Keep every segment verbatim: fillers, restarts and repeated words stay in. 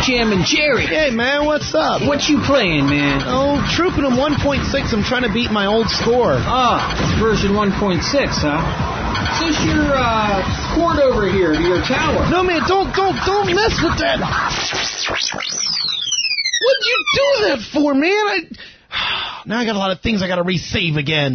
Jim and Jerry. Hey, man, what's up? What you playing, man? Oh, Trooping them one point six. I'm trying to beat my old score. Ah, version one point six, huh? Is this your uh, port over here to your tower? No, man, don't, don't, don't mess with that. What'd you do that for, man? I... Now I got a lot of things I got to resave again.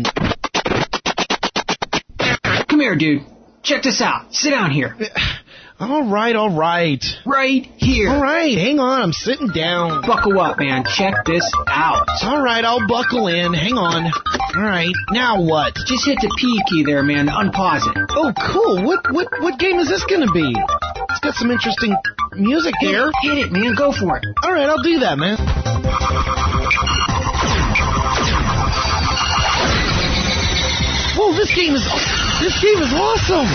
Come here, dude. Check this out. Sit down here. All right, all right. Right here. All right, hang on. I'm sitting down. Buckle up, man. Check this out. All right, I'll buckle in. Hang on. All right, now what? Just hit the P key there, man. Unpause it. Oh, cool. What what what game is this going to be? It's got some interesting music there. Hit it, man. Go for it. All right, I'll do that, man. Whoa, this game is this game is awesome.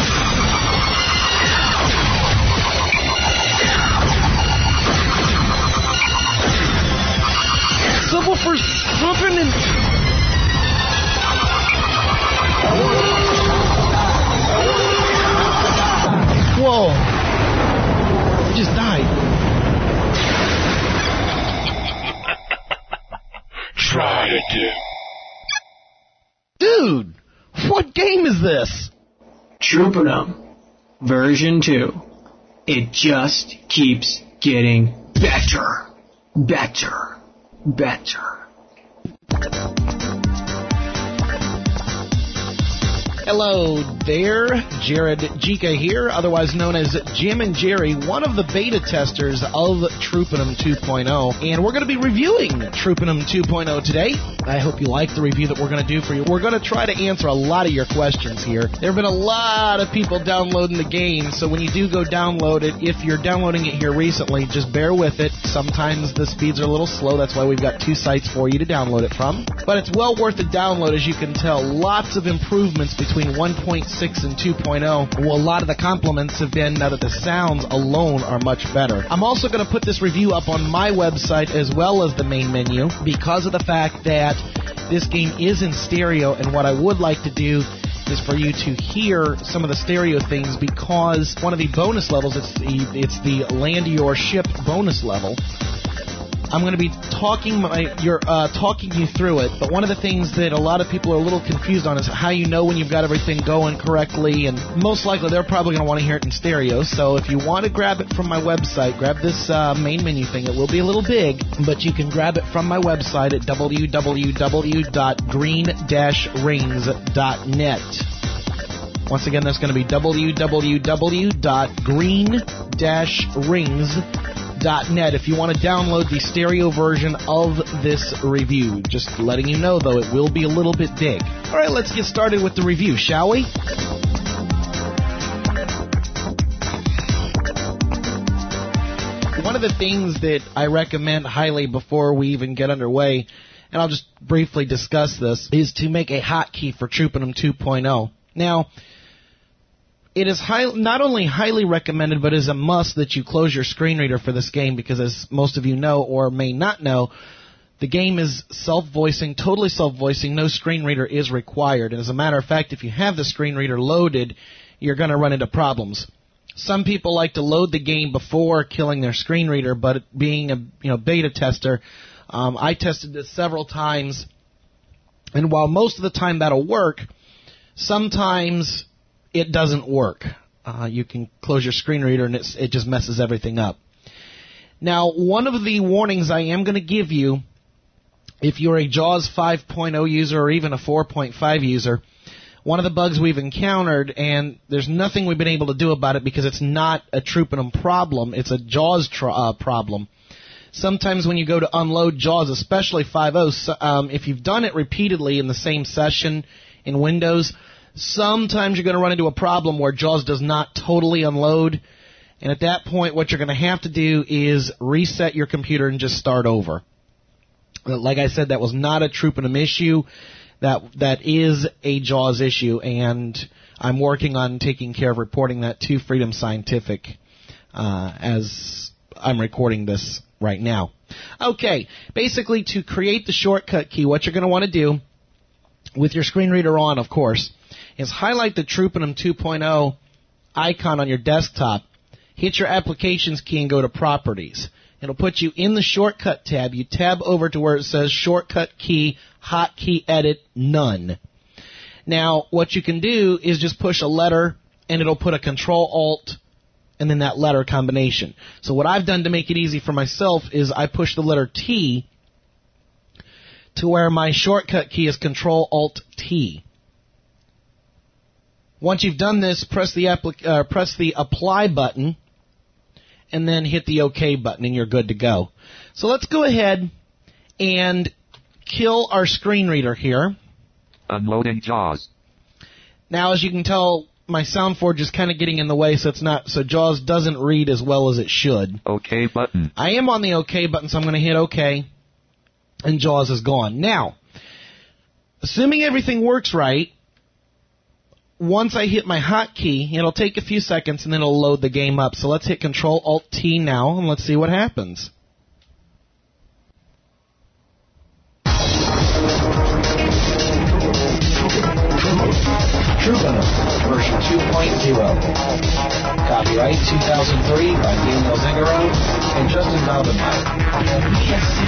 Subwoofer's pumping and... Whoa. I just died. Try it, dude. Dude, what game is this? Trooping 'em. Version two. It just keeps getting better. Better. Better. Hello there, Jared Jika here, otherwise known as Jim and Jerry, one of the beta testers of Trooping 'em two point oh, and we're going to be reviewing Trooping 'em two point oh today. I hope you like the review that we're going to do for you. We're going to try to answer a lot of your questions here. There have been a lot of people downloading the game, so when you do go download it, if you're downloading it here recently, just bear with it. Sometimes the speeds are a little slow, that's why we've got two sites for you to download it from. But it's well worth the download, as you can tell. Lots of improvements between one point six and two point oh. Well, a lot of the compliments have been now that the sounds alone are much better. I'm also going to put this review up on my website as well as the main menu because of the fact that this game is in stereo, and what I would like to do is for you to hear some of the stereo things, because one of the bonus levels, it's the, it's the land your ship bonus level. I'm going to be talking my, you're, uh, talking you through it, but one of the things that a lot of people are a little confused on is how you know when you've got everything going correctly, and most likely they're probably going to want to hear it in stereo. So if you want to grab it from my website, grab this uh, main menu thing. It will be a little big, but you can grab it from my website at w w w dot green dash rings dot net. Once again, that's going to be w w w dot green dash rings dot net if you want to download the stereo version of this review. Just letting you know, though, it will be a little bit big. All right, let's get started with the review, shall we? One of the things that I recommend highly before we even get underway, and I'll just briefly discuss this, is to make a hotkey for Trooping 'em two point oh. Now, it is high, not only highly recommended, but is a must that you close your screen reader for this game, because as most of you know or may not know, the game is self-voicing, totally self-voicing. No screen reader is required. And as a matter of fact, if you have the screen reader loaded, you're going to run into problems. Some people like to load the game before killing their screen reader, but being a you know beta tester, um, I tested this several times, and while most of the time that'll work, sometimes it doesn't work. Uh, you can close your screen reader and it's, it just messes everything up. Now, one of the warnings I am going to give you, if you're a JAWS five point oh user or even a four point five user, one of the bugs we've encountered, and there's nothing we've been able to do about it because it's not a Trooping 'em problem, it's a JAWS tr- uh, problem. Sometimes when you go to unload JAWS, especially five point oh, um, if you've done it repeatedly in the same session in Windows, sometimes you're going to run into a problem where JAWS does not totally unload, and at that point what you're going to have to do is reset your computer and just start over. Like I said, that was not a Trooping 'em issue. That that is a JAWS issue, and I'm working on taking care of reporting that to Freedom Scientific uh, as I'm recording this right now. Okay, basically to create the shortcut key, what you're going to want to do, with your screen reader on, of course, is highlight the Trooping 'em two point oh icon on your desktop, hit your Applications key, and go to Properties. It'll put you in the shortcut tab. You tab over to where it says shortcut key, hotkey edit, none. Now, what you can do is just push a letter, and it'll put a control alt and then that letter combination. So what I've done to make it easy for myself is I push the letter T to where my shortcut key is control alt T. Once you've done this, press the, applic- uh, press the apply button, and then hit the OK button, and you're good to go. So let's go ahead and kill our screen reader here. Unloading JAWS. Now, as you can tell, my SoundForge is kind of getting in the way, so it's not so JAWS doesn't read as well as it should. OK button. I am on the OK button, so I'm going to hit OK, and JAWS is gone. Now, assuming everything works right, once I hit my hotkey, it'll take a few seconds, and then it'll load the game up. So let's hit control alt T now, and let's see what happens. TrueVenom, version two point oh. Copyright two thousand three by Daniel Zingaro and Justin Malbenmeyer. P S C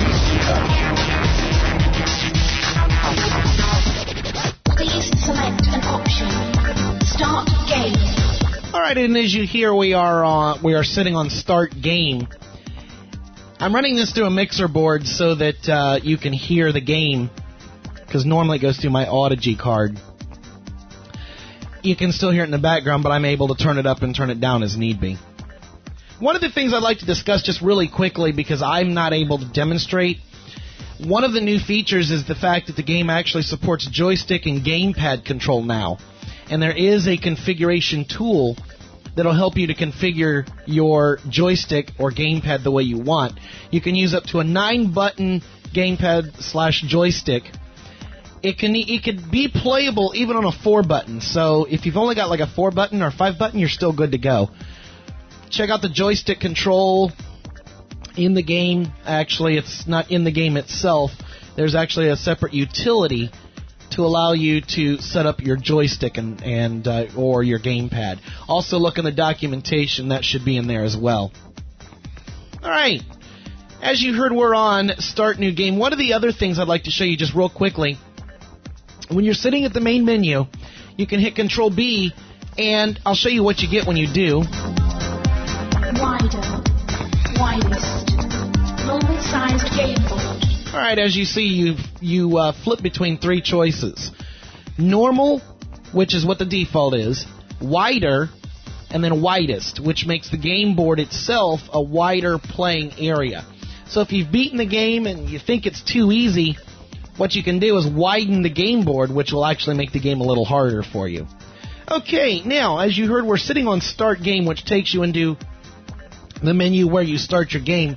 A Please select an option. Start game. All right, and as you hear, we are on, we are sitting on Start Game. I'm running this through a mixer board so that uh, you can hear the game, because normally it goes through my Audigy card. You can still hear it in the background, but I'm able to turn it up and turn it down as need be. One of the things I'd like to discuss just really quickly, because I'm not able to demonstrate, one of the new features is the fact that the game actually supports joystick and gamepad control now. And there is a configuration tool that'll help you to configure your joystick or gamepad the way you want. You can use up to a nine-button gamepad slash joystick. It can it could be playable even on a four-button. So if you've only got like a four-button or five-button, you're still good to go. Check out the joystick control in the game. Actually, it's not in the game itself. There's actually a separate utility to allow you to set up your joystick and, and uh, or your gamepad. Also, look in the documentation. That should be in there as well. All right. As you heard, we're on Start New Game. One of the other things I'd like to show you just real quickly, when you're sitting at the main menu, you can hit Control B, and I'll show you what you get when you do. Wider. Widest. Normal-sized game board. All right, as you see, you you uh, flip between three choices. Normal, which is what the default is, wider, and then widest, which makes the game board itself a wider playing area. So if you've beaten the game and you think it's too easy, what you can do is widen the game board, which will actually make the game a little harder for you. Okay, now, as you heard, we're sitting on Start Game, which takes you into the menu where you start your game.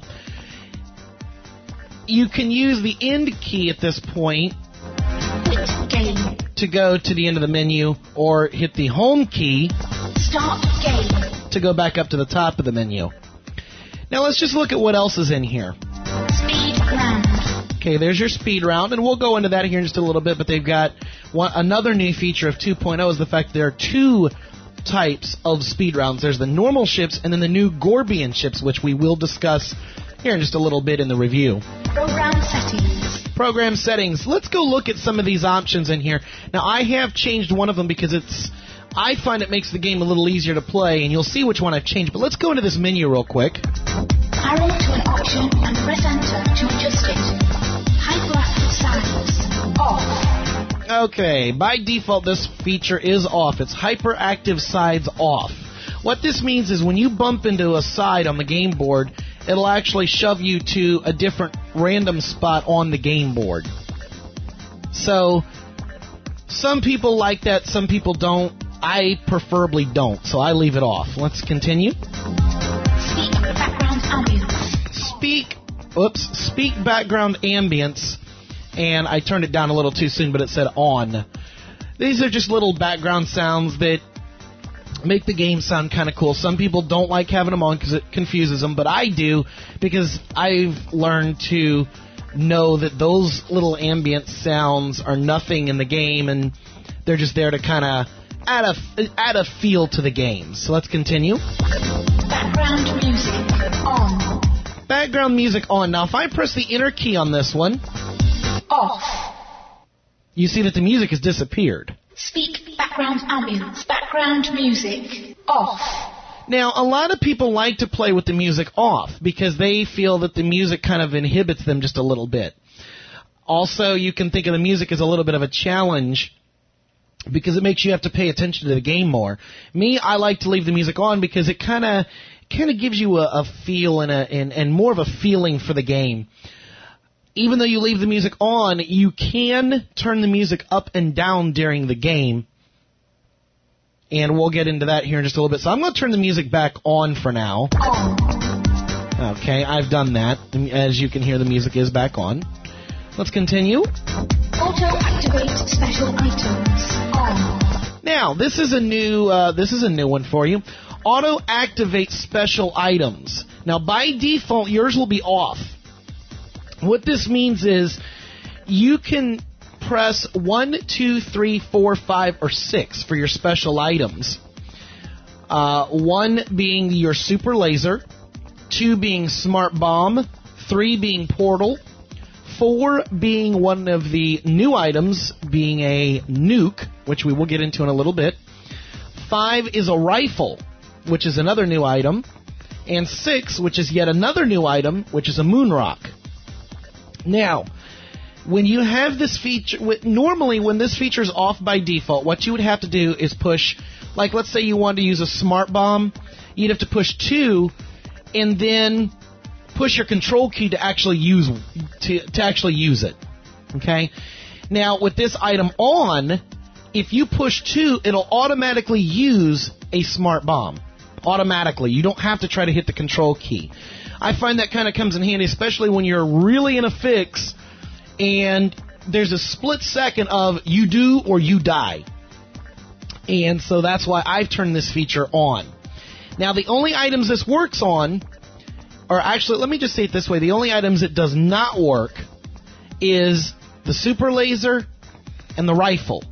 You can use the end key at this point Game. to go to the end of the menu, or hit the home key Start game. to go back up to the top of the menu. Now let's just look at what else is in here. Speed round. Okay, there's your speed round, and we'll go into that here in just a little bit, but they've got one, another new feature of two point oh is the fact that there are two types of speed rounds. There's the normal ships and then the new Gorbian ships, which we will discuss here in just a little bit in the review. Program settings. Program settings. Let's go look at some of these options in here. Now, I have changed one of them because it's, I find it makes the game a little easier to play, and you'll see which one I've changed. But let's go into this menu real quick. Arrow to an option and press enter to adjust it. Hyperactive size. Off. Okay, by default, this feature is off. It's hyperactive sides off. What this means is when you bump into a side on the game board, it'll actually shove you to a different random spot on the game board. So, some people like that, some people don't. I preferably don't, so I leave it off. Let's continue. Speak background ambience. Speak, oops, speak background ambience, and I turned it down a little too soon, but it said on. These are just little background sounds that make the game sound kind of cool. Some people don't like having them on because it confuses them, but I do because I've learned to know that those little ambient sounds are nothing in the game, and they're just there to kind of add a, add a feel to the game. So let's continue. Background music on. background music on. Now, if I press the enter key on this one, Off. you see that the music has disappeared. Speak background ambience. Background music. Off. Now, a lot of people like to play with the music off because they feel that the music kind of inhibits them just a little bit. Also, you can think of the music as a little bit of a challenge because it makes you have to pay attention to the game more. Me, I like to leave the music on because it kind of kind of gives you a, a feel and, a, and, and more of a feeling for the game. Even though you leave the music on, you can turn the music up and down during the game. And we'll get into that here in just a little bit. So I'm going to turn the music back on for now. Okay, I've done that. As you can hear, the music is back on. Let's continue. Auto-activate special items. On. Now, this is a new uh, this is a new one for you. Auto-activate special items. Now, by default, yours will be off. What this means is you can press one, two, three, four, five, or six for your special items. Uh, one being your super laser, two being smart bomb, three being portal, four being one of the new items, being a nuke, which we will get into in a little bit. Five is a rifle, which is another new item. And six, which is yet another new item, which is a moon rock. Now, when you have this feature, normally when this feature is off by default, what you would have to do is push, like let's say you wanted to use a smart bomb, you'd have to push two, and then push your control key to actually use to, to actually use it. Okay? Now, with this item on, if you push two, it'll automatically use a smart bomb. Automatically. You don't have to try to hit the control key. I find that kind of comes in handy, especially when you're really in a fix and there's a split second of you do or you die. And so that's why I've turned this feature on. Now, the only items this works on, or actually, let me just say it this way, the only items it does not work is the super laser and the rifle.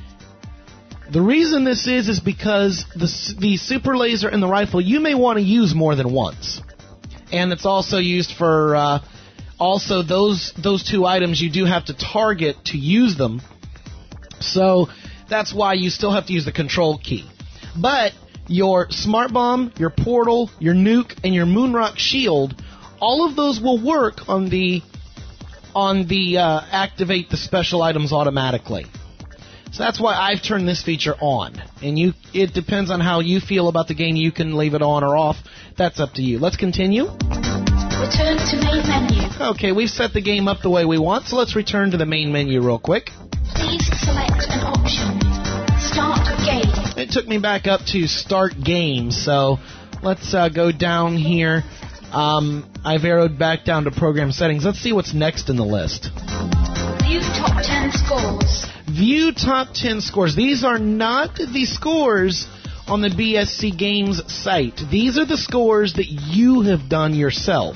The reason this is is because the, the super laser and the rifle you may want to use more than once. And it's also used for, uh, also those those two items you do have to target to use them. So that's why you still have to use the control key. But your smart bomb, your portal, your nuke, and your moonrock shield, all of those will work on the on the uh, activate the special items automatically. So that's why I've turned this feature on. And you, it depends on how you feel about the game. You can leave it on or off. That's up to you. Let's continue. Return to main menu. Okay, we've set the game up the way we want, so let's return to the main menu real quick. Please select an option. Start game. It took me back up to start game, so let's uh, go down here. Um, I've arrowed back down to program settings. Let's see what's next in the list. View top ten scores. View top ten scores. These are not the scores on the B S C Games site. These are the scores that you have done yourself.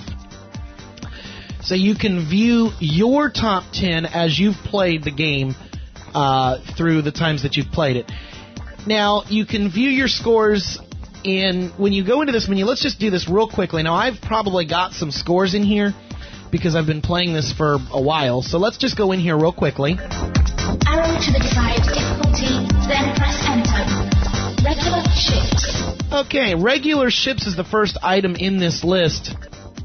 So you can view your top ten as you've played the game uh, through the times that you've played it. Now, you can view your scores in, when you go into this menu, let's just do this real quickly. Now, I've probably got some scores in here because I've been playing this for a while. So let's just go in here real quickly. Arrow to the desired difficulty, then press enter. Regular ships. Okay, regular ships is the first item in this list.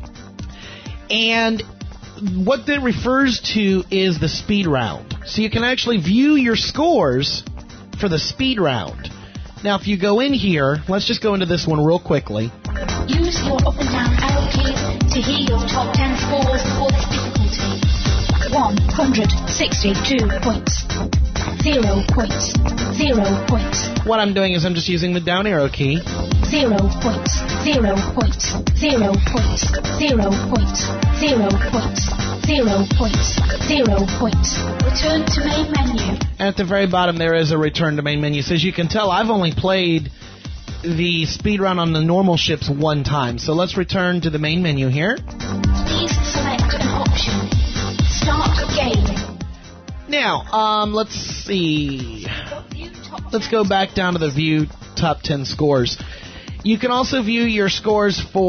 And what that refers to is the speed round. So you can actually view your scores for the speed round. Now, if you go in here, let's just go into this one real quickly. Use your up and down arrow keys to hear your top ten scores for this difficulty. one hundred sixty-two points. Zero points. Zero points. What I'm doing is I'm just using the down arrow key. Zero points. Zero points. Zero points. Zero points. Zero points. Zero points. Zero points. Return to main menu. At the very bottom there is a return to main menu. So as you can tell, I've only played the speed run on the normal ships one time. So let's return to the main menu here. Please select an option. Start game. Now, um, let's see. Let's go back down to the view top ten scores. You can also view your scores for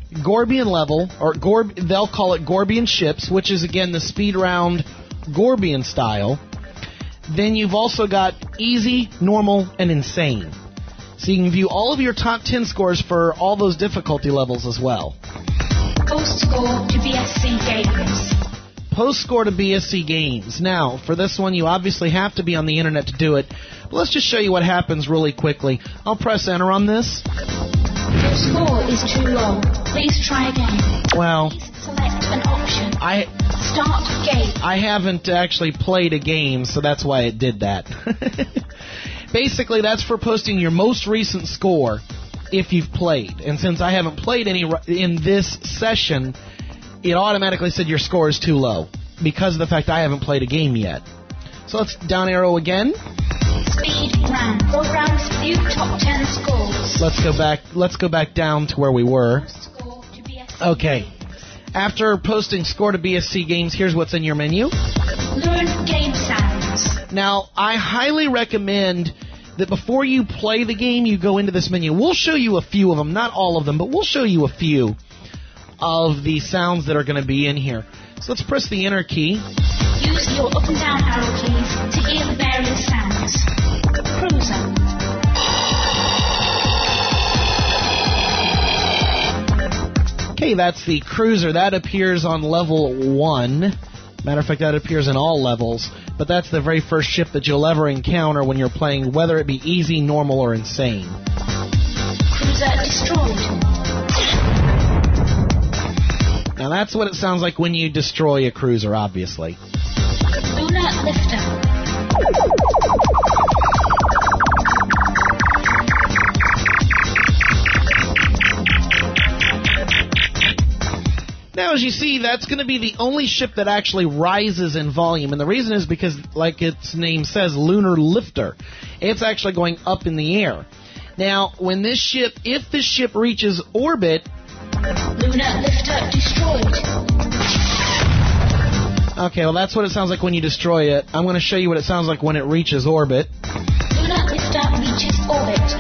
Gorbian level, or Gorb, they'll call it Gorbian ships, which is, again, the speed round Gorbian style. Then you've also got easy, normal, and insane. So you can view all of your top ten scores for all those difficulty levels as well. Post score to B S C games. Post score to B S C games. Now, for this one, you obviously have to be on the internet to do it. But let's just show you what happens really quickly. I'll press enter on this. Your score is too low. Please try again. Well, Please select an option. I Start game. I haven't actually played a game, so that's why it did that. Basically, that's for posting your most recent score if you've played. And since I haven't played any in this session, it automatically said your score is too low because of the fact I haven't played a game yet. So let's down arrow again. Speed round. Programs view top ten scores. Let's go back. Let's go back down to where we were. Post score to B S C. Okay. After posting score to B S C games, here's what's in your menu. Learn game sounds. Now, I highly recommend that before you play the game, you go into this menu. We'll show you a few of them, not all of them, but we'll show you a few of the sounds that are going to be in here. So let's press the enter key. Use your up and down arrow keys to hear the various sounds. Cruiser. Okay, that's the cruiser. That appears on level one. Matter of fact, that appears in all levels. But that's the very first ship that you'll ever encounter when you're playing, whether it be easy, normal, or insane. Cruiser destroyed. Now that's what it sounds like when you destroy a cruiser, obviously. Lunar lifter. Now, as you see, that's going to be the only ship that actually rises in volume. And the reason is because, like its name says, lunar lifter. It's actually going up in the air. Now, when this ship, if this ship reaches orbit... Lunar lifter destroyed. Okay, well, that's what it sounds like when you destroy it. I'm going to show you what it sounds like when it reaches orbit. Lunar lifter reaches orbit.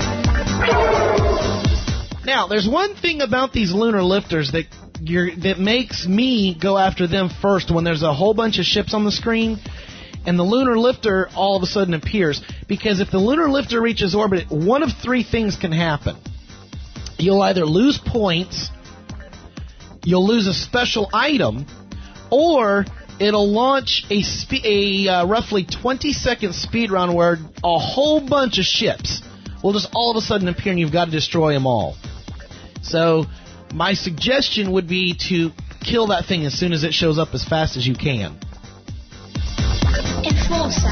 Now, there's one thing about these lunar lifters that you're, that makes me go after them first when there's a whole bunch of ships on the screen, and the lunar lifter all of a sudden appears. Because if the lunar lifter reaches orbit, one of three things can happen. You'll either lose points, you'll lose a special item, or it'll launch a, spe- a uh, roughly twenty second speed round where a whole bunch of ships will just all of a sudden appear and you've got to destroy them all. So my suggestion would be to kill that thing as soon as it shows up as fast as you can. Enforcer.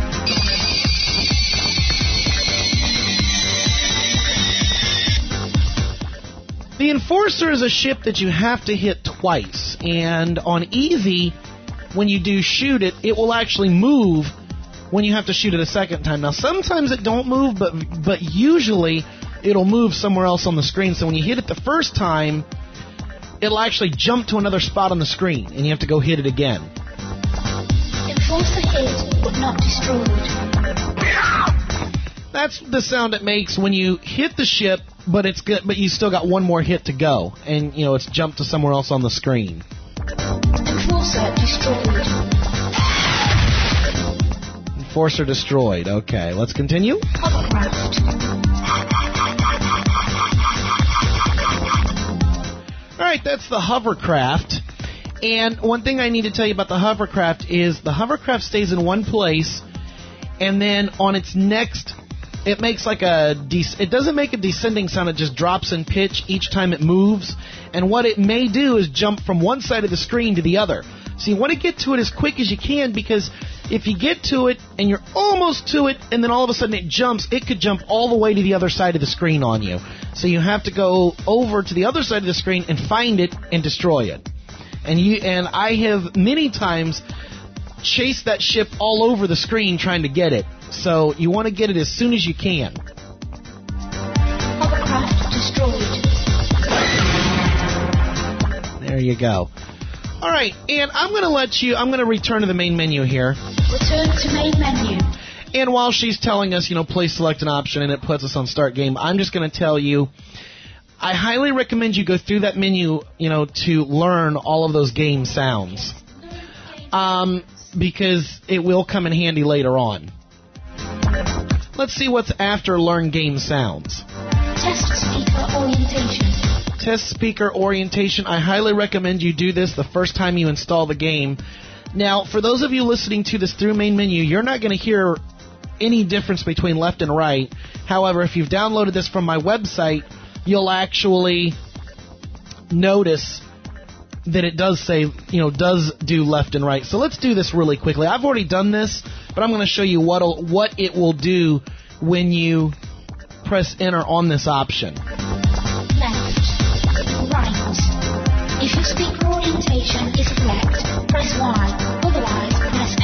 The Enforcer is a ship that you have to hit twice, and on easy, when you do shoot it, it will actually move when you have to shoot it a second time. Now, sometimes it don't move, but but usually it'll move somewhere else on the screen. So when you hit it the first time, it'll actually jump to another spot on the screen, and you have to go hit it again. Enforcer hit, but not destroyed. That's the sound it makes when you hit the ship, but it's good, but you still got one more hit to go, and you know it's jumped to somewhere else on the screen. Enforcer destroyed. Enforcer destroyed. Okay, let's continue. Hovercraft. All right, that's the hovercraft. And one thing I need to tell you about the hovercraft is the hovercraft stays in one place, and then on its next, it makes like a, de- it doesn't make a descending sound, it just drops in pitch each time it moves. And what it may do is jump from one side of the screen to the other. So you want to get to it as quick as you can, because if you get to it and you're almost to it and then all of a sudden it jumps, it could jump all the way to the other side of the screen on you. So you have to go over to the other side of the screen and find it and destroy it. And you and I have many times chased that ship all over the screen trying to get it. So you want to get it as soon as you can. Hovercraft destroyed. There you go. All right, and I'm going to let you, I'm going to return to the main menu here. Return to main menu. And while she's telling us, you know, please select an option and it puts us on start game, I'm just going to tell you, I highly recommend you go through that menu, you know, to learn all of those game sounds. Um, because it will come in handy later on. Let's see what's after Learn Game Sounds. Test speaker orientation. Test speaker orientation. I highly recommend you do this the first time you install the game. Now, for those of you listening to this through main menu, you're not going to hear any difference between left and right. However, if you've downloaded this from my website, you'll actually notice that it does say, you know, does do left and right. So let's do this really quickly. I've already done this, but I'm going to show you what'll, what it will do when you press enter on this option. Left. Right. If your speaker orientation is correct, press Y. Otherwise, press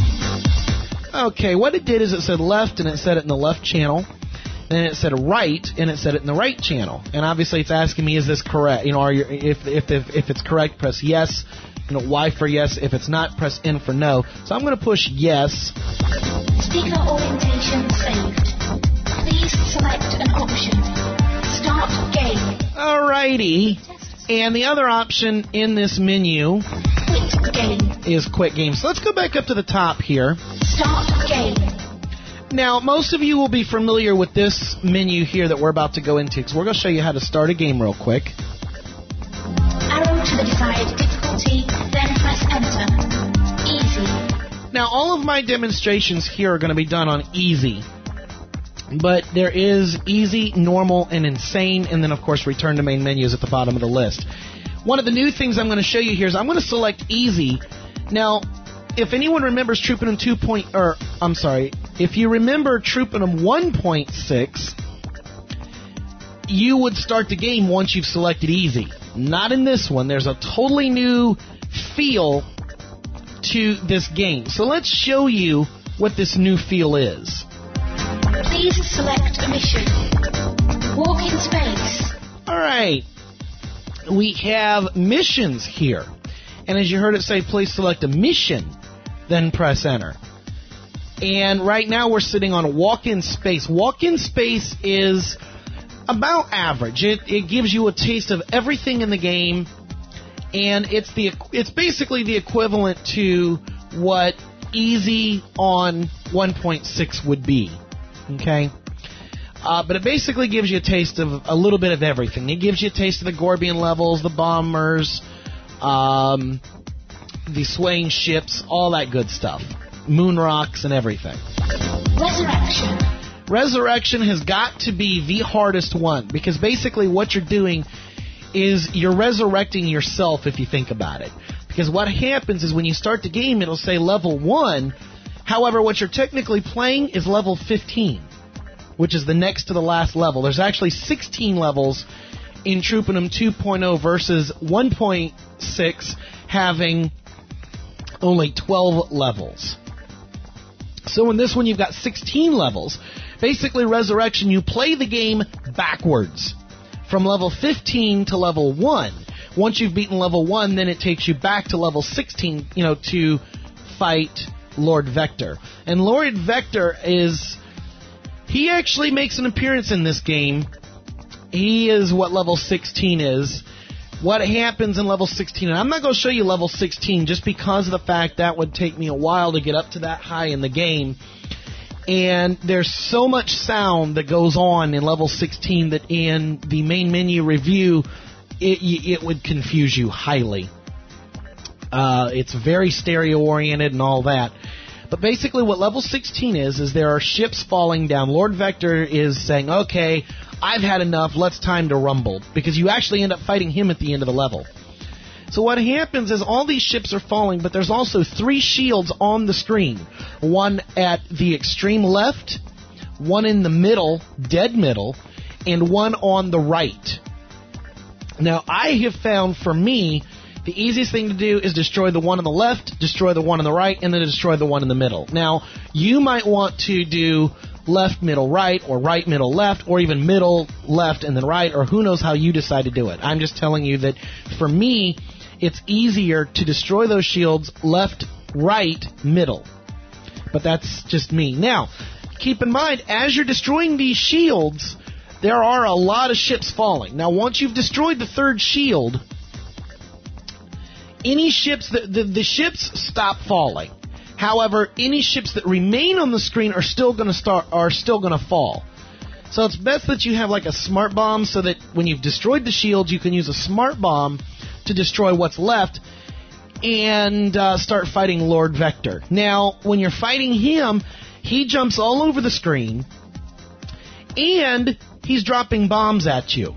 N. Okay, what it did is it said left, and it said it in the left channel. Then it said right, and it said it in the right channel. And obviously, it's asking me, is this correct? You know, are you, if if if if it's correct, press yes. You know, Y for yes. If it's not, press N for no. So I'm going to push yes. Speaker orientation saved. Please select an option. Start game. Alrighty. And the other option in this menu Quit game. is quit game. So let's go back up to the top here. Start game. Now, most of you will be familiar with this menu here that we're about to go into, because we're going to show you how to start a game real quick. Arrow to the desired difficulty, then press enter. Easy. Now, all of my demonstrations here are going to be done on easy. But there is easy, normal, and insane, and then, of course, return to main menus at the bottom of the list. One of the new things I'm going to show you here is I'm going to select easy. Now, if anyone remembers Troopinum two. or I'm sorry, if you remember Troopinum one point six, you would start the game once you've selected easy. Not in this one. There's a totally new feel to this game. So let's show you what this new feel is. Please select a mission. Walk in space. All right. We have missions here. And as you heard it say, please select a mission, then press enter. And right now we're sitting on walk in space. Walk in space is about average. It, it gives you a taste of everything in the game, and it's the it's basically the equivalent to what easy on one point six would be. Okay? Uh, but it basically gives you a taste of a little bit of everything. It gives you a taste of the Gorbian levels, the bombers, um, the swaying ships, all that good stuff. Moon rocks and everything. Resurrection. Resurrection has got to be the hardest one, because basically what you're doing is you're resurrecting yourself, if you think about it. Because what happens is when you start the game, it'll say level one. However, what you're technically playing is level fifteen, which is the next to the last level. There's actually sixteen levels in Troopinum two point oh versus one point six having only twelve levels. So in this one, you've got sixteen levels. Basically, Resurrection, you play the game backwards from level fifteen to level one. Once you've beaten level one, then it takes you back to level sixteen, you know, to fight Lord Vector. And Lord Vector is... he actually makes an appearance in this game. He is what level sixteen is. What happens in level sixteen, and I'm not going to show you level sixteen just because of the fact that would take me a while to get up to that high in the game. And there's so much sound that goes on in level sixteen that in the main menu review, it, it would confuse you highly. Uh, it's very stereo-oriented and all that. But basically what level sixteen is, is there are ships falling down. Lord Vector is saying, okay, I've had enough, let's time to rumble. Because you actually end up fighting him at the end of the level. So what happens is all these ships are falling, but there's also three shields on the screen. One at the extreme left, one in the middle, dead middle, and one on the right. Now, I have found, for me, the easiest thing to do is destroy the one on the left, destroy the one on the right, and then destroy the one in the middle. Now, you might want to do left, middle, right, or right, middle, left, or even middle, left, and then right, or who knows how you decide to do it. I'm just telling you that, for me, it's easier to destroy those shields left, right, middle. But that's just me. Now, keep in mind, as you're destroying these shields, there are a lot of ships falling. Now, once you've destroyed the third shield, any ships that the, the ships stop falling. However, any ships that remain on the screen are still going to start are still going to fall. So it's best that you have like a smart bomb, so that when you've destroyed the shields, you can use a smart bomb to destroy what's left and uh, start fighting Lord Vector. Now, when you're fighting him, he jumps all over the screen, and he's dropping bombs at you.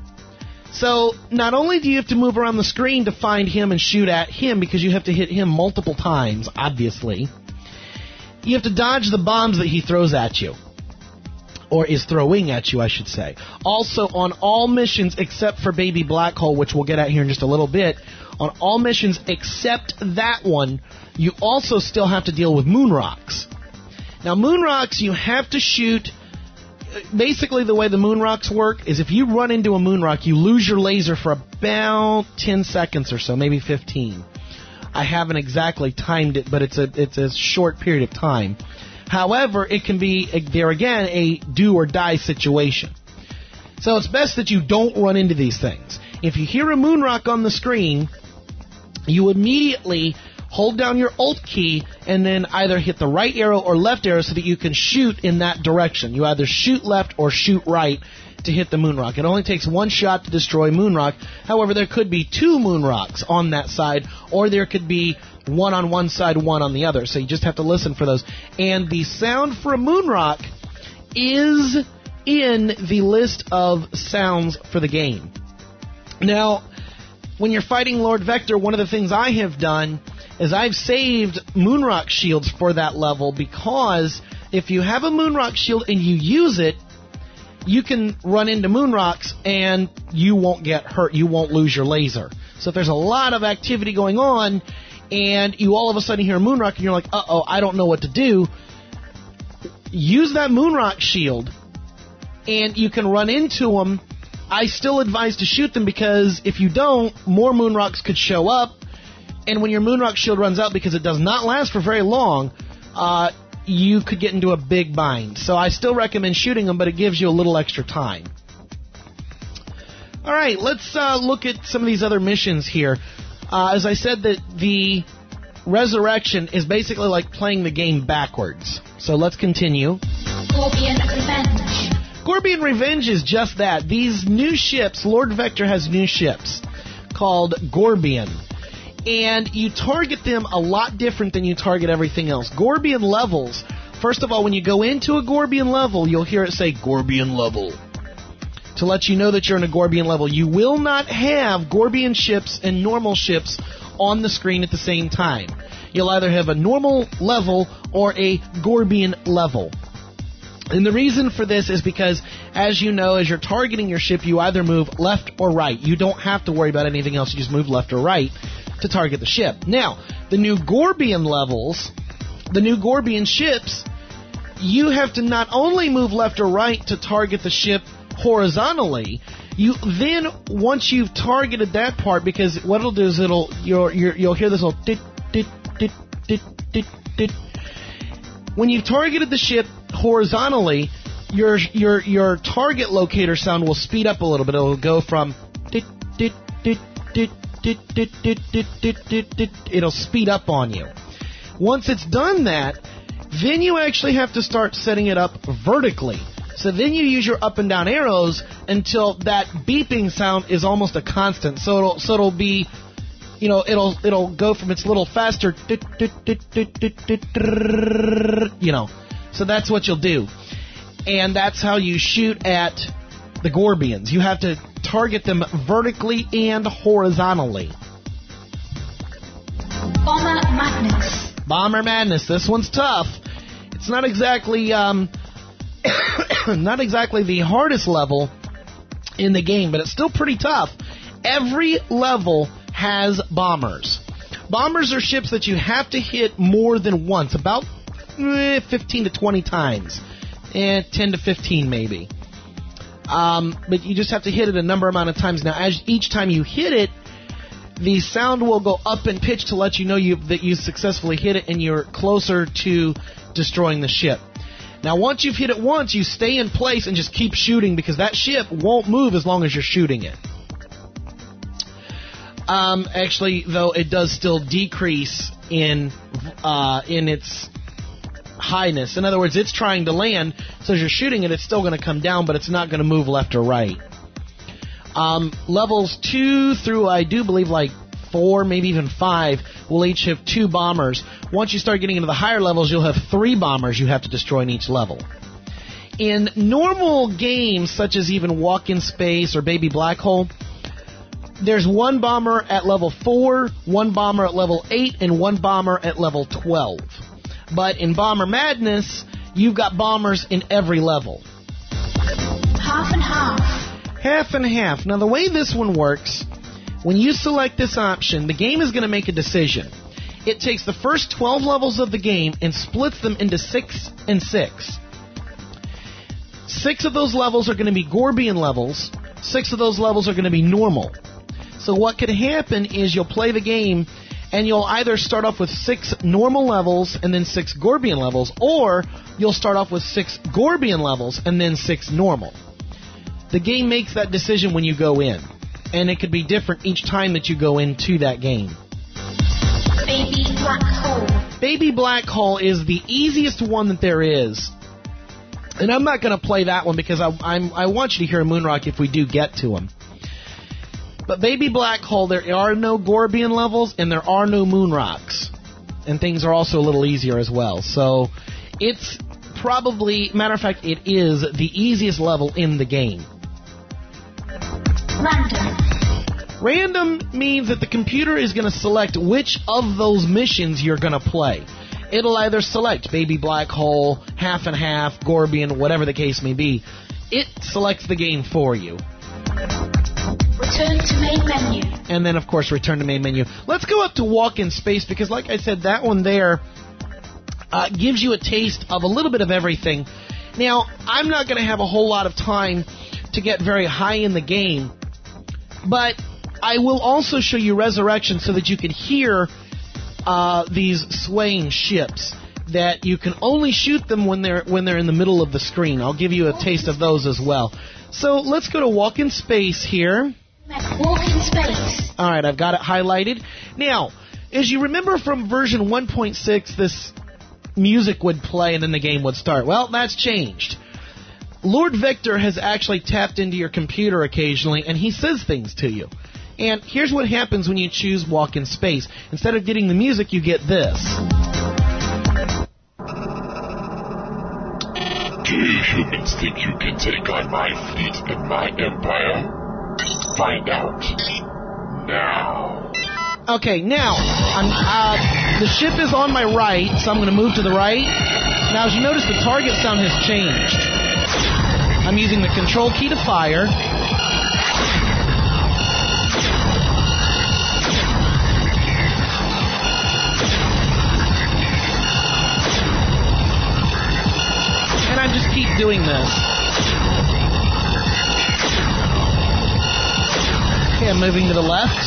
So not only do you have to move around the screen to find him and shoot at him, because you have to hit him multiple times, obviously, you have to dodge the bombs that he throws at you. Or is throwing at you, I should say. Also, on all missions except for Baby Black Hole, which we'll get at here in just a little bit, on all missions except that one, you also still have to deal with moon rocks. Now, moon rocks, you have to shoot. Basically, the way the moon rocks work is if you run into a moon rock, you lose your laser for about ten seconds or so, maybe fifteen. I haven't exactly timed it, but it's a it's a short period of time. However, it can be, there again, a do-or-die situation. So it's best that you don't run into these things. If you hear a moon rock on the screen, you immediately hold down your Alt key and then either hit the right arrow or left arrow so that you can shoot in that direction. You either shoot left or shoot right to hit the moon rock. It only takes one shot to destroy moon rock. However, there could be two moon rocks on that side, or there could be one on one side, one on the other. So you just have to listen for those. And the sound for a moon rock is in the list of sounds for the game. Now, when you're fighting Lord Vector, one of the things I have done is I've saved moon rock shields for that level, because if you have a moon rock shield and you use it, you can run into moon rocks and you won't get hurt. You won't lose your laser. So if there's a lot of activity going on and you all of a sudden hear a moon rock and you're like, uh-oh, I don't know what to do, use that moon rock shield and you can run into them. I still advise to shoot them, because if you don't, more moon rocks could show up, and when your moon rock shield runs out, because it does not last for very long, uh, you could get into a big bind. So I still recommend shooting them, but it gives you a little extra time. All right, let's uh, look at some of these other missions here. Uh, as I said, that the Resurrection is basically like playing the game backwards. So let's continue. Gorbian Revenge. Gorbian Revenge is just that. These new ships, Lord Vector has new ships called Gorbian. And you target them a lot different than you target everything else. Gorbian levels, first of all, when you go into a Gorbian level, you'll hear it say Gorbian level to let you know that you're in a Gorbian level. You will not have Gorbian ships and normal ships on the screen at the same time. You'll either have a normal level or a Gorbian level. And the reason for this is because, as you know, as you're targeting your ship, you either move left or right. You don't have to worry about anything else. You just move left or right to target the ship. Now, the new Gorbian levels, the new Gorbian ships, you have to not only move left or right to target the ship horizontally, you then, once you've targeted that part, because what it'll do is it'll, you'll, you'll, you'll hear this little dit, dit, dit, dit, dit, dit. When you've targeted the ship horizontally, your your your target locator sound will speed up a little bit. It'll go from dit, dit, dit, dit, dit, dit, dit, dit, dit, dit, dit. It'll speed up on you. Once it's done that, then you actually have to start setting it up vertically. So then you use your up and down arrows until that beeping sound is almost a constant. So it'll so it'll be, you know, it'll it'll go from its little faster, dit, dit, dit, dit, dit, dit, you know. So that's what you'll do. And that's how you shoot at the Gorbians. You have to target them vertically and horizontally. Bomber Madness. Bomber Madness. This one's tough. It's not exactly um, not exactly the hardest level in the game, but it's still pretty tough. Every level has bombers. Bombers are ships that you have to hit more than once, about eh, fifteen to twenty times. Eh, ten to fifteen maybe. Um, but you just have to hit it a number amount of times. Now, as each time you hit it, the sound will go up in pitch to let you know you, that you successfully hit it and you're closer to destroying the ship. Now, once you've hit it once, you stay in place and just keep shooting because that ship won't move as long as you're shooting it. Um, actually, though, it does still decrease in uh, in its highness. In other words, it's trying to land, so as you're shooting it, it's still going to come down, but it's not going to move left or right. Um, levels two through, I do believe, like four, maybe even five, will each have two bombers. Once you start getting into the higher levels, you'll have three bombers you have to destroy in each level. In normal games, such as even Walk in Space or Baby Black Hole, there's one bomber at level four, one bomber at level eight, and one bomber at level twelve. But in Bomber Madness, you've got bombers in every level. Half and half. Half and half. Now, the way this one works, when you select this option, the game is going to make a decision. It takes the first twelve levels of the game and splits them into six and six. Six of those levels are going to be Gorbian levels. Six of those levels are going to be normal. So what could happen is you'll play the game and you'll either start off with six normal levels and then six Gorbian levels, or you'll start off with six Gorbian levels and then six normal. The game makes that decision when you go in, and it could be different each time that you go into that game. Baby Black Hole. Baby Black Hole is the easiest one that there is. And I'm not going to play that one because I, I'm, I want you to hear Moonrock if we do get to him. But Baby Black Hole, there are no Gorbian levels, and there are no Moonrocks. And things are also a little easier as well. So it's probably, matter of fact, it is the easiest level in the game. Random. Random means that the computer is going to select which of those missions you're going to play. It'll either select Baby Black Hole, Half and Half, Gorbian, whatever the case may be. It selects the game for you. Return to main menu. And then, of course, return to main menu. Let's go up to Walk in Space because, like I said, that one there uh, gives you a taste of a little bit of everything. Now, I'm not going to have a whole lot of time to get very high in the game, but I will also show you Resurrection so that you can hear uh, these swaying ships. That you can only shoot them when they're when they're in the middle of the screen. I'll give you a taste of those as well. So let's go to Walk in Space here. Walk in Space. All right, I've got it highlighted. Now, as you remember from version one point six, this music would play and then the game would start. Well, that's changed. Lord Victor has actually tapped into your computer occasionally, and he says things to you. And here's what happens when you choose Walk in Space. Instead of getting the music, you get this. Do you humans think you can take on my fleet and my empire? Find out now. Okay, now, I'm, uh, the ship is on my right, so I'm going to move to the right. Now, as you notice, the target sound has changed. I'm using the control key to fire. And I just keep doing this. Okay, I'm moving to the left.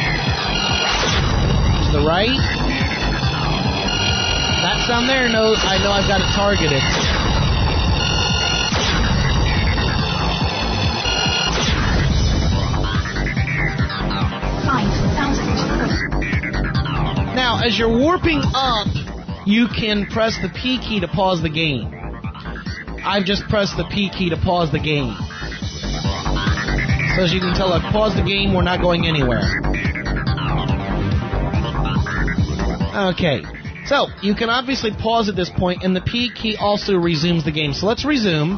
To the right. That sound there knows I know I've got it targeted. Now, as you're warping up, you can press the P key to pause the game. I've just pressed the P key to pause the game. So as you can tell, I've paused the game, we're not going anywhere. Okay, so you can obviously pause at this point, and the P key also resumes the game. So let's resume.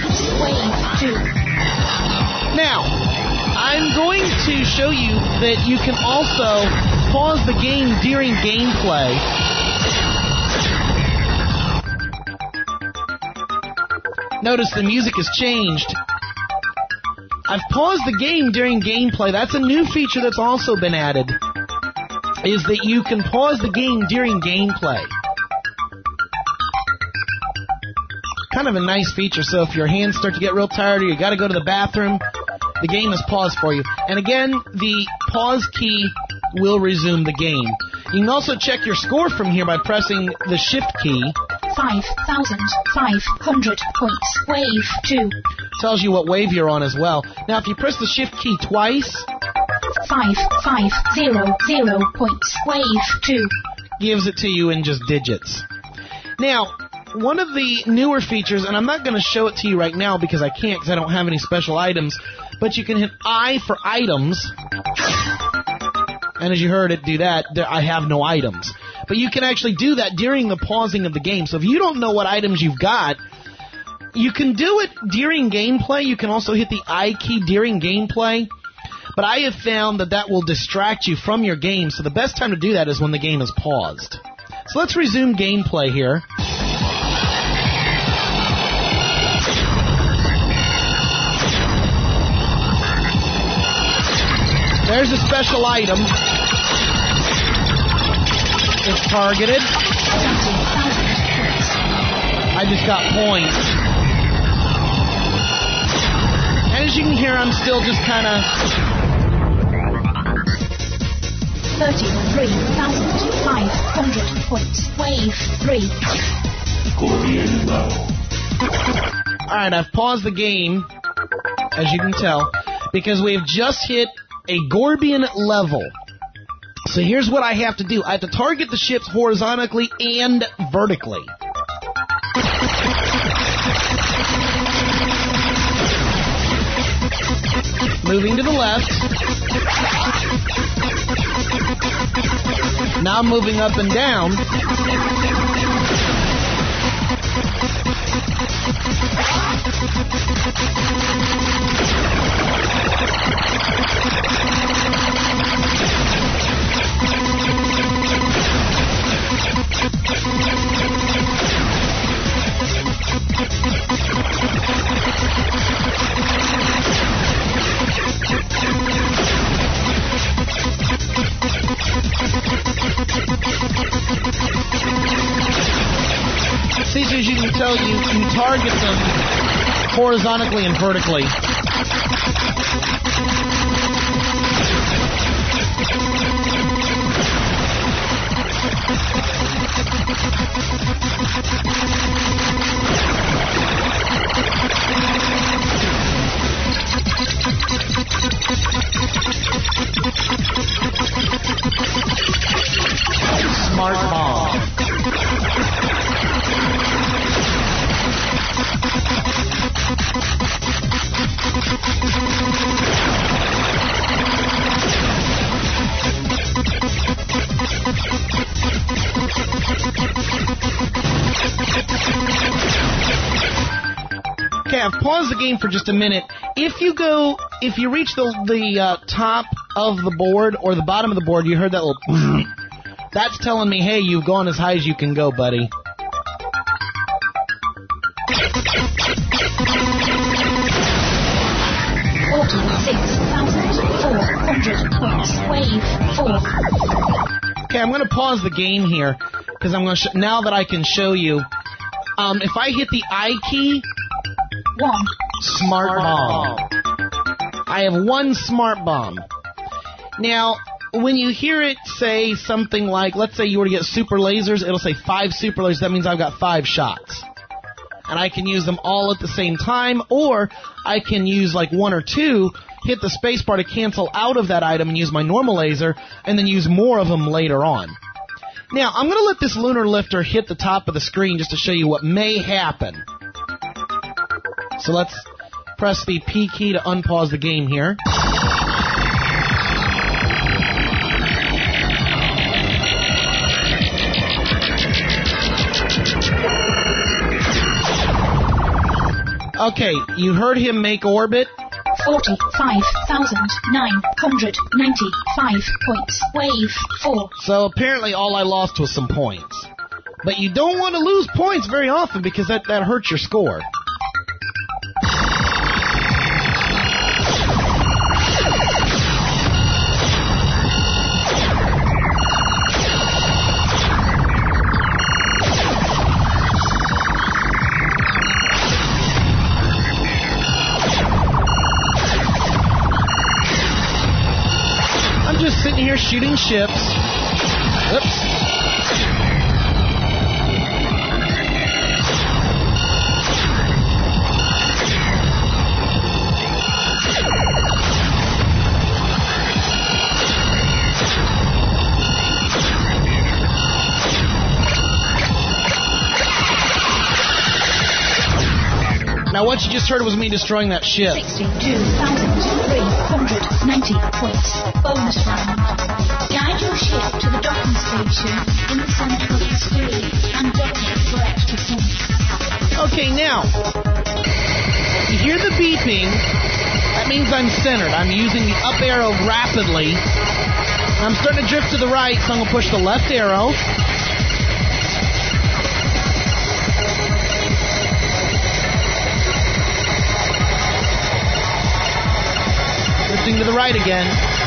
Now, I'm going to show you that you can also pause the game during gameplay. Notice the music has changed. I've paused the game during gameplay. That's a new feature that's also been added, is that you can pause the game during gameplay. Kind of a nice feature, so if your hands start to get real tired or you got to go to the bathroom, the game is paused for you. And again, the pause key will resume the game. You can also check your score from here by pressing the shift key. five thousand five hundred points. Wave two. Tells you what wave you're on as well. Now, if you press the shift key twice, five five zero zero points. Wave two. Gives it to you in just digits. Now, one of the newer features, and I'm not going to show it to you right now because I can't because I don't have any special items, but you can hit I for items, and as you heard it do that, there, I have no items. But you can actually do that during the pausing of the game. So if you don't know what items you've got, you can do it during gameplay. You can also hit the I key during gameplay. But I have found that that will distract you from your game, so the best time to do that is when the game is paused. So let's resume gameplay here. There's a special item. It's targeted. I just got points. And as you can hear, I'm still just kind of... thirty-three thousand five hundred points. Wave three. Gorbian low. Alright, I've paused the game, as you can tell, because we've just hit a Gorbian level. So here's what I have to do. I have to target the ships horizontally and vertically. Moving to the left. Now I'm moving up and down. See, as you can tell, you can target them horizontally and vertically. Smart bomb. Okay, I've paused the game for just a minute. If you go, if you reach the the uh, top of the board or the bottom of the board, you heard that little. That's telling me, hey, you've gone as high as you can go, buddy. forty-six thousand four hundred points. Wave four. Okay, I'm going to pause the game here because I'm going to sh- now that I can show you. Um, if I hit the I key, one smart bomb. I have one smart bomb. Now, when you hear it say something like, let's say you were to get super lasers, it'll say five super lasers. That means I've got five shots. And I can use them all at the same time, or I can use like one or two, hit the space bar to cancel out of that item and use my normal laser, and then use more of them later on. Now, I'm going to let this lunar lifter hit the top of the screen just to show you what may happen. So let's press the P key to unpause the game here. Okay, you heard him make orbit. forty-five thousand nine hundred ninety-five points. Wave four. So apparently all I lost was some points. But you don't want to lose points very often because that, that hurts your score. Just sitting here shooting ships. Oops. Now, what you just heard was me destroying that ship. sixty-two thousand three hundred ninety points. Bonus round. Guide your ship to the docking station in the center of the screen and dock it for extra points. Okay, now, you hear the beeping. That means I'm centered. I'm using the up arrow rapidly. I'm starting to drift to the right, so I'm going to push the left arrow. Drifting to the right again.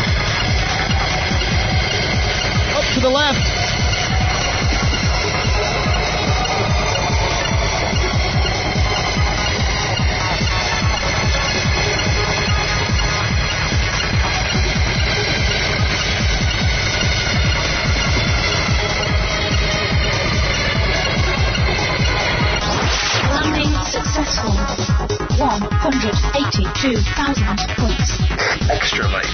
Up to the left. Successful. one hundred eighty-two thousand points. Extra life.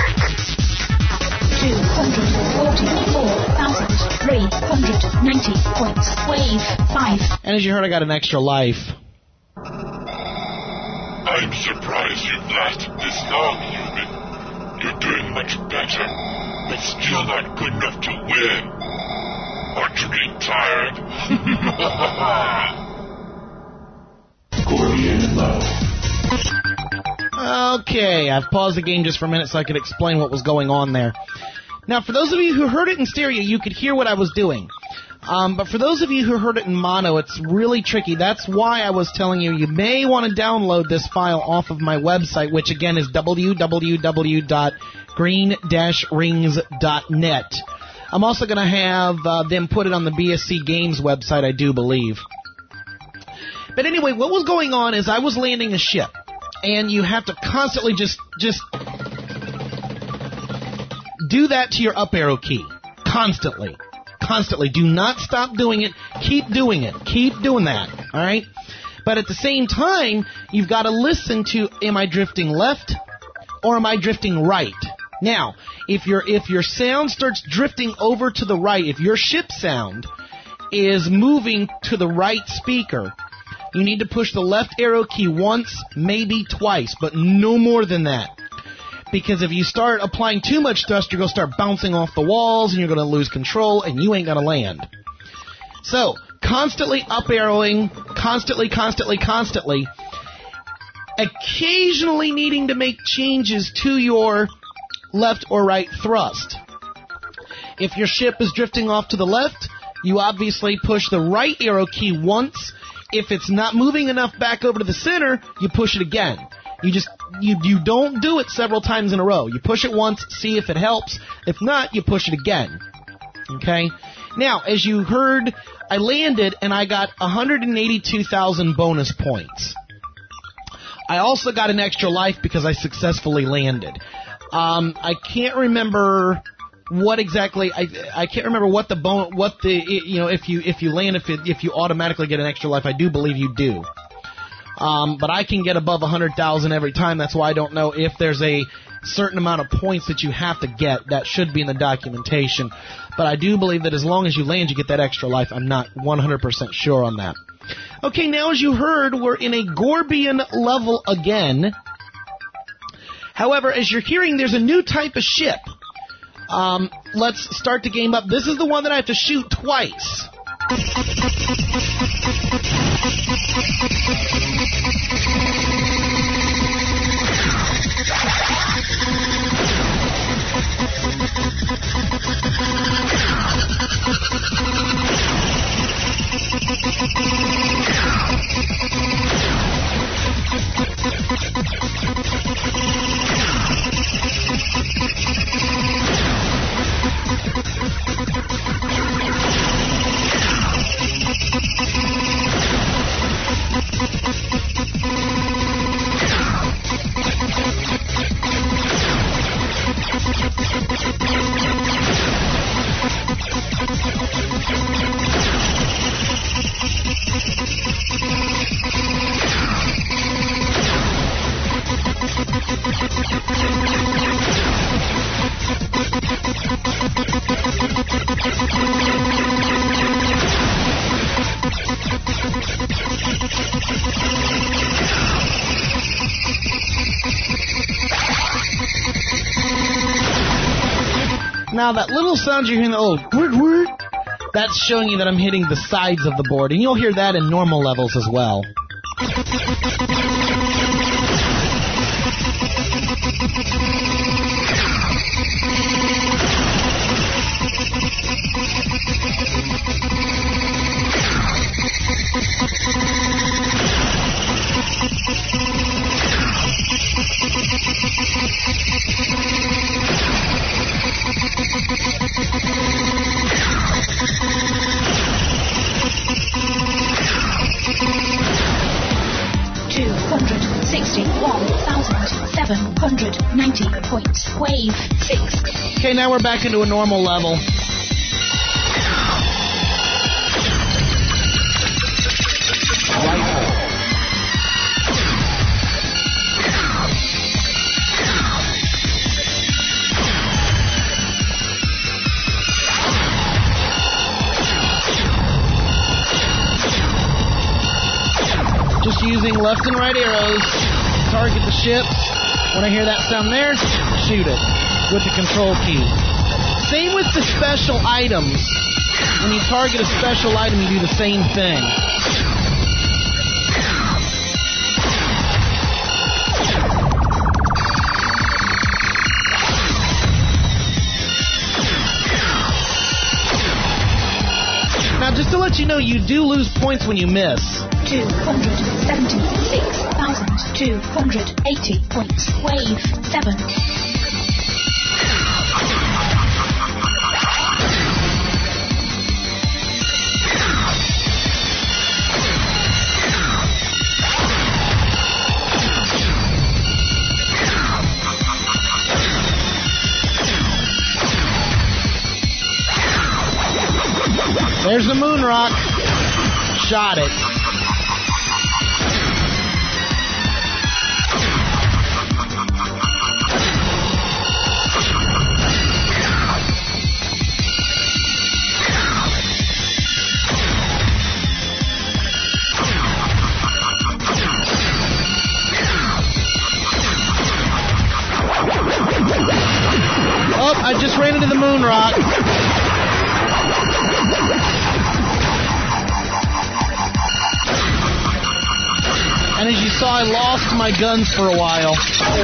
two hundred forty-four thousand three hundred ninety points. Wave five. And as you heard, I got an extra life. I'm surprised you've lasted this long, human. You're doing much better, but still not good enough to win. Aren't you getting tired? Gordian low. Okay, I've paused the game just for a minute so I could explain what was going on there. Now, for those of you who heard it in stereo, you could hear what I was doing. Um, but for those of you who heard it in mono, it's really tricky. That's why I was telling you you may want to download this file off of my website, which again is w w w dot green dash rings dot net. I'm also going to have uh, them put it on the B S C Games website, I do believe. But anyway, what was going on is I was landing a ship, and you have to constantly just just do that to your up arrow key. Constantly. Constantly. Do not stop doing it. Keep doing it. Keep doing that. All right? But at the same time, you've got to listen to, am I drifting left or am I drifting right? Now, if your if your sound starts drifting over to the right, if your ship sound is moving to the right speaker, you need to push the left arrow key once, maybe twice, but no more than that. Because if you start applying too much thrust, you're going to start bouncing off the walls, and you're going to lose control, and you ain't going to land. So, constantly up arrowing, constantly, constantly, constantly, occasionally needing to make changes to your left or right thrust. If your ship is drifting off to the left, you obviously push the right arrow key once. If it's not moving enough back over to the center, you push it again. You just you you don't do it several times in a row. You push it once, see if it helps. If not, you push it again. Okay? Now, as you heard, I landed and I got one hundred eighty-two thousand bonus points. I also got an extra life because I successfully landed. Um, I can't remember what exactly I I can't remember what the bon- what the you know if you if you land if it, if you automatically get an extra life. I do believe you do. Um, but I can get above one hundred thousand every time. That's why I don't know if there's a certain amount of points that you have to get. That should be in the documentation. But I do believe that as long as you land, you get that extra life. I'm not one hundred percent sure on that. Okay, now as you heard, we're in a Gorbian level again. However, as you're hearing, there's a new type of ship. Um, let's start the game up. This is the one that I have to shoot twice. Now, that little sound you're hearing, the old word word, that's showing you that I'm hitting the sides of the board, and you'll hear that in normal levels as well. two hundred sixty-one thousand seven hundred ninety points. Wave six. Okay, now we're back into a normal level. Just using left and right arrows, target the ships. When I hear that sound there, shoot it with the control key. Same with the special items. When you target a special item, you do the same thing. Now, just to let you know, you do lose points when you miss. two hundred seventy-six thousand two hundred eighty points. Wave seven. There's the moon rock. Shot it. Oh, I just ran into the moon rock. And as you saw, I lost my guns for a while.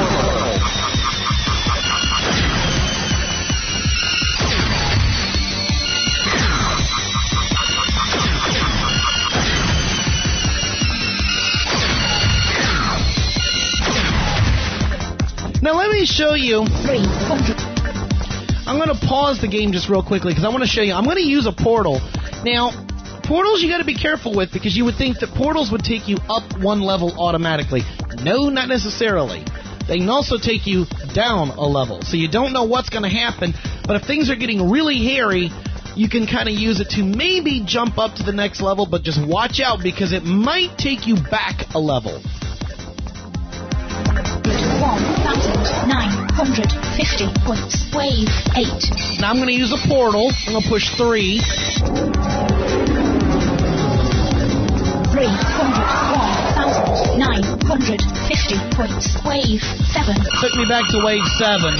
Now let me show you. three hundred. I'm going to pause the game just real quickly because I want to show you. I'm going to use a portal. Now, portals you got to be careful with because you would think that portals would take you up one level automatically. No, not necessarily. They can also take you down a level. So you don't know what's going to happen, but if things are getting really hairy, you can kind of use it to maybe jump up to the next level, but just watch out because it might take you back a level. one thousand nine hundred fifty points. Wave eight. Now I'm going to use a portal. I'm going to push three. three hundred one thousand nine hundred fifty points. Wave seven. Took me back to wave seven.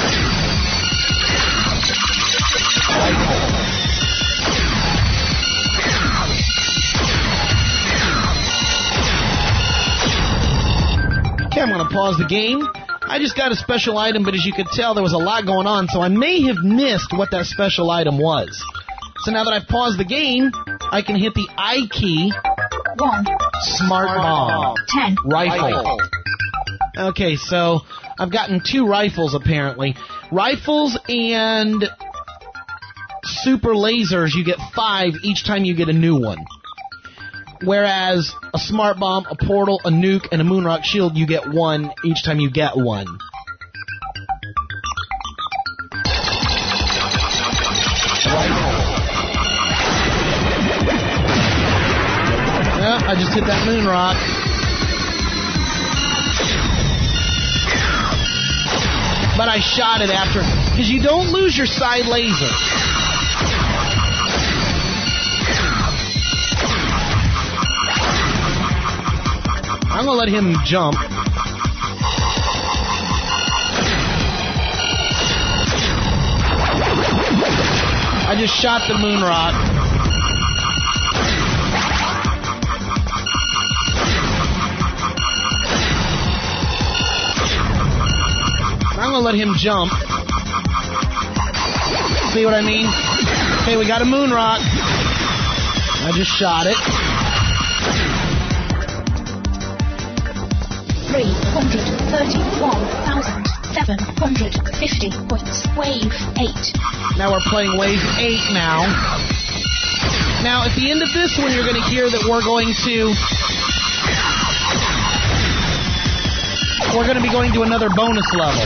Okay, I'm going to pause the game. I just got a special item, but as you could tell, there was a lot going on, so I may have missed what that special item was. So now that I've paused the game, I can hit the I key. One. Smart bomb. Ten. Rifle. Okay, so I've gotten two rifles, apparently. Rifles and super lasers, you get five each time you get a new one. Whereas a smart bomb, a portal, a nuke, and a moonrock shield, you get one each time you get one. Yeah, I just hit that moonrock. But I shot it after, because you don't lose your side laser. I'm going to let him jump. I just shot the moon rock. I'm going to let him jump. See what I mean? Okay, we got a moon rock. I just shot it. three hundred thirty-one thousand seven hundred fifty points. Wave eight. Now we're playing wave eight now. Now at the end of this one, you're going to hear that we're going to... We're going to be going to another bonus level.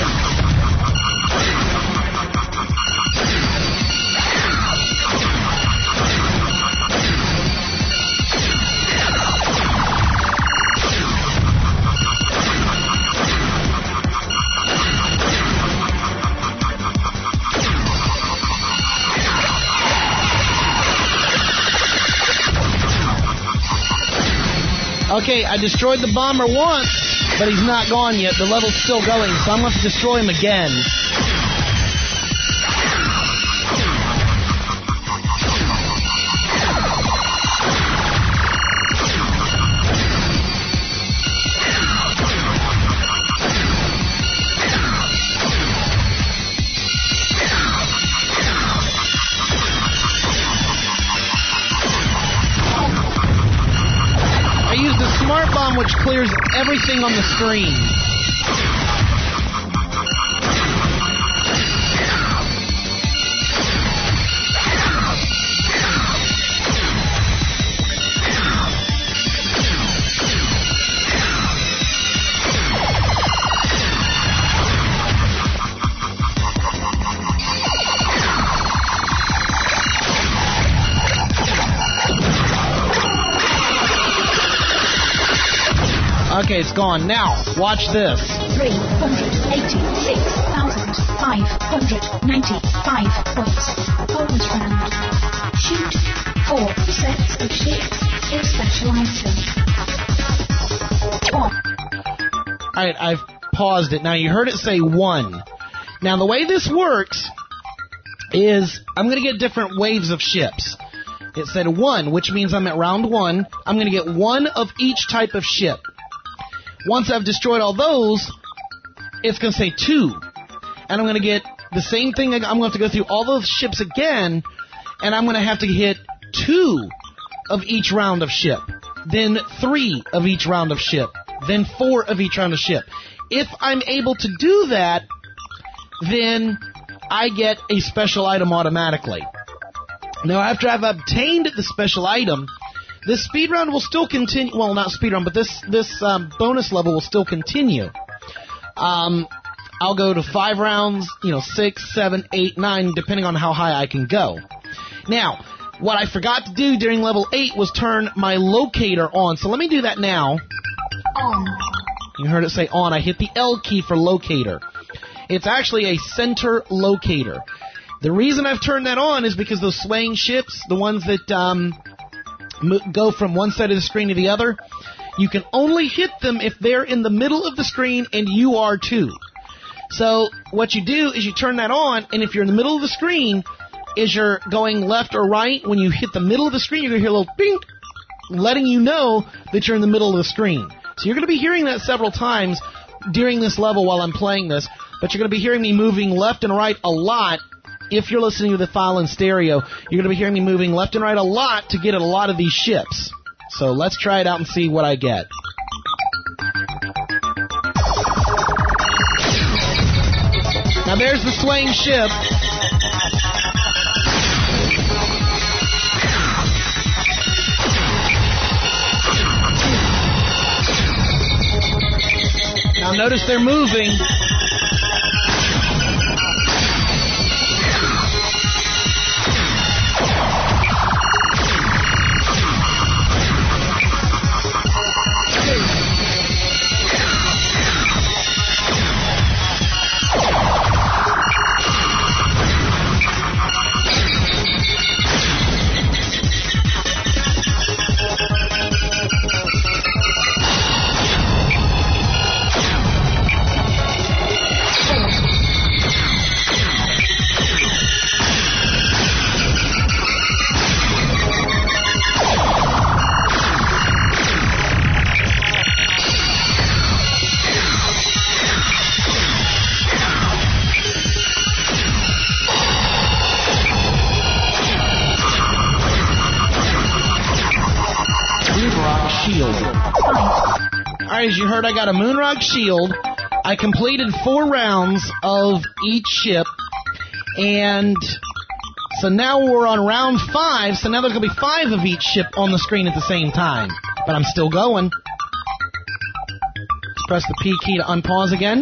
Okay, I destroyed the bomber once, but he's not gone yet. The level's still going, so I'm going to destroy him again. Smart bomb, which clears everything on the screen. Okay, it's gone. Now, watch this. three hundred eighty-six thousand five hundred ninety-five points. Bonus round. Shoot four sets of ships in special item. One. Alright, I've paused it. Now, you heard it say one. Now, the way this works is I'm going to get different waves of ships. It said one, which means I'm at round one. I'm going to get one of each type of ship. Once I've destroyed all those, it's going to say two. And I'm going to get the same thing. I'm going to have to go through all those ships again, and I'm going to have to hit two of each round of ship. Then three of each round of ship. Then four of each round of ship. If I'm able to do that, then I get a special item automatically. Now, after I've obtained the special item, this speed round will still continue. Well, not speed round, but this this um, bonus level will still continue. Um, I'll go to five rounds, you know, six, seven, eight, nine, depending on how high I can go. Now, what I forgot to do during level eight was turn my locator on. So let me do that now. On. You heard it say on. I hit the L key for locator. It's actually a center locator. The reason I've turned that on is because those swaying ships, the ones that um, go from one side of the screen to the other, you can only hit them if they're in the middle of the screen and you are too. So what you do is you turn that on, and if you're in the middle of the screen, as you're going left or right, when you hit the middle of the screen, you're going to hear a little bing, letting you know that you're in the middle of the screen. So you're going to be hearing that several times during this level while I'm playing this, but you're going to be hearing me moving left and right a lot. If you're listening to the file in stereo, you're going to be hearing me moving left and right a lot to get at a lot of these ships. So let's try it out and see what I get. Now there's the swaying ship. Now notice they're moving. Alright, as you heard, I got a Moonrock shield. I completed four rounds of each ship. And so now we're on round five, so now there's going to be five of each ship on the screen at the same time. But I'm still going. Let's press the P key to unpause again.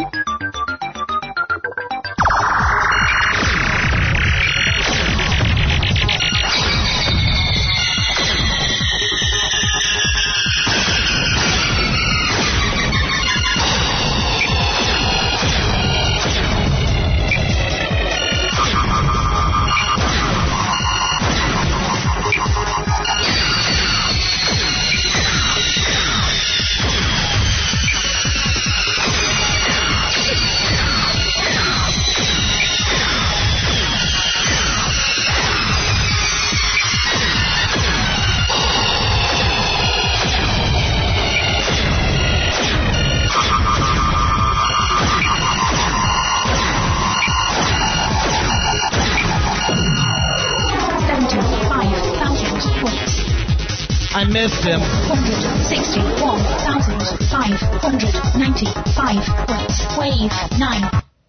I missed him. one hundred sixty-one thousand five hundred ninety-five points. Wave nine.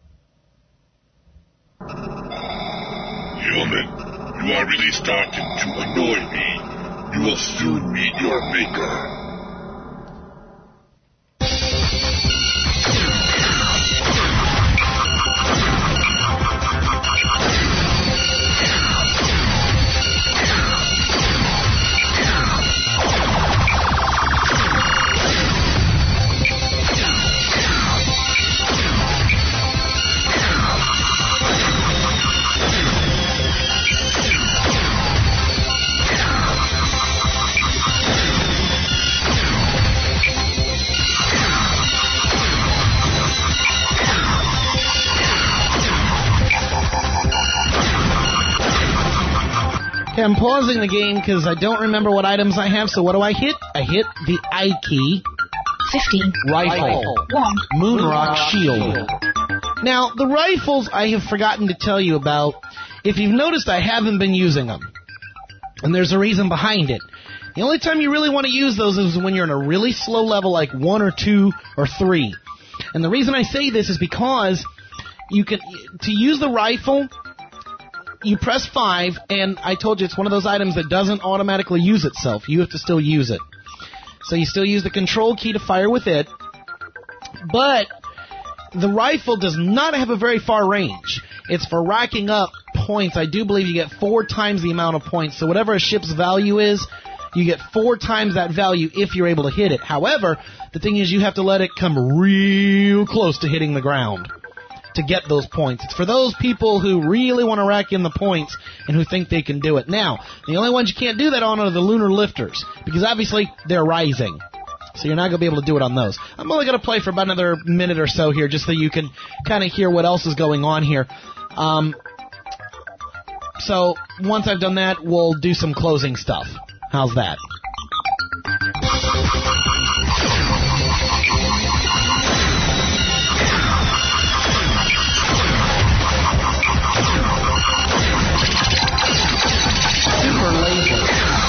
Human, you are really starting to annoy me. You will soon meet your maker. Okay, I'm pausing the game because I don't remember what items I have, so what do I hit? I hit the I key. fifteen. Rifle. one. Moonrock shield. Now, the rifles I have forgotten to tell you about. If you've noticed, I haven't been using them. And there's a reason behind it. The only time you really want to use those is when you're in a really slow level, like one or two or three. And the reason I say this is because you can, to use the rifle, you press five, and I told you it's one of those items that doesn't automatically use itself. You have to still use it. So you still use the control key to fire with it. But the rifle does not have a very far range. It's for racking up points. I do believe you get four times the amount of points. So whatever a ship's value is, you get four times that value if you're able to hit it. However, the thing is you have to let it come real close to hitting the ground to get those points. It's for those people who really want to rack in the points and who think they can do it. Now, the only ones you can't do that on are the lunar lifters, because obviously they're rising. So you're not going to be able to do it on those. I'm only going to play for about another minute or so here just so you can kind of hear what else is going on here. Um, so once I've done that, we'll do some closing stuff. How's that? Super laser.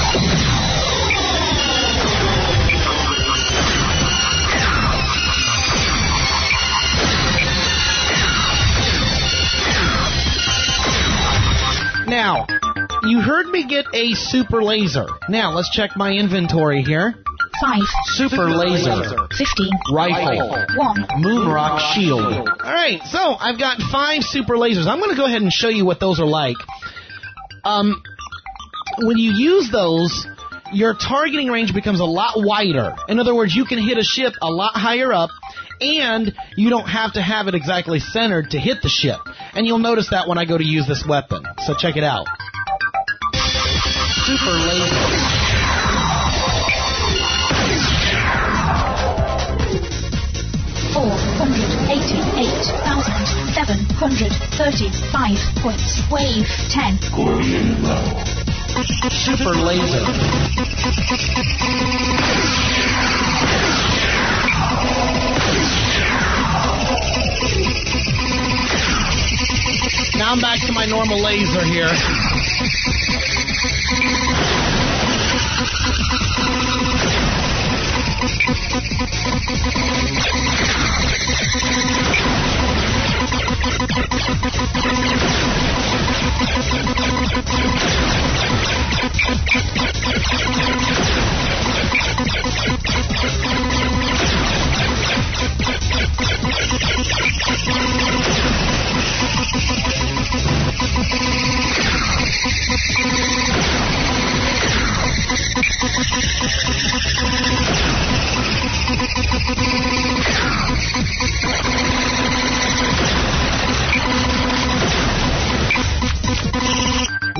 Now, you heard me get a super laser. Now, let's check my inventory here. five. Super laser. fifteen. Rifle. one. Moonrock shield. Alright, so I've got five super lasers. I'm going to go ahead and show you what those are like. Um, when you use those, your targeting range becomes a lot wider. In other words, you can hit a ship a lot higher up, and you don't have to have it exactly centered to hit the ship. And you'll notice that when I go to use this weapon. So check it out. Super laser. four hundred eighty-eight thousand seven hundred thirty-five points. Wave ten. Super laser. Now I'm back to my normal laser here.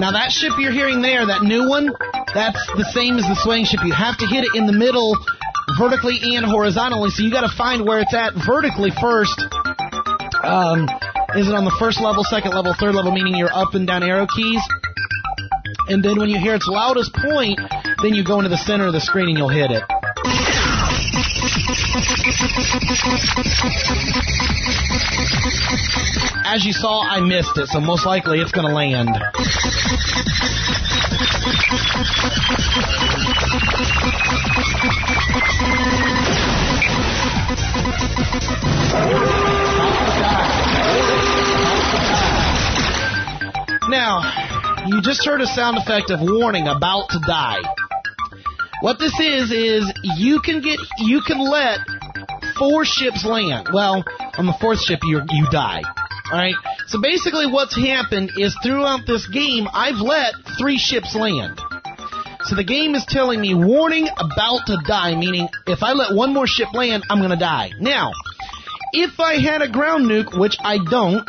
Now that ship you're hearing there, that new one, that's the same as the swaying ship. You have to hit it in the middle, vertically and horizontally, so you got to find where it's at vertically first. Um, is it on the first level, second level, third level, meaning your up and down arrow keys? And then when you hear its loudest point, then you go into the center of the screen and you'll hit it. As you saw, I missed it, so most likely it's going to land. Now, you just heard a sound effect of warning, about to die. What this is, is you can get, you can let four ships land. Well, on the fourth ship, you you die. Alright? So basically what's happened is throughout this game, I've let three ships land. So the game is telling me, warning, about to die, meaning if I let one more ship land, I'm going to die. Now, if I had a ground nuke, which I don't,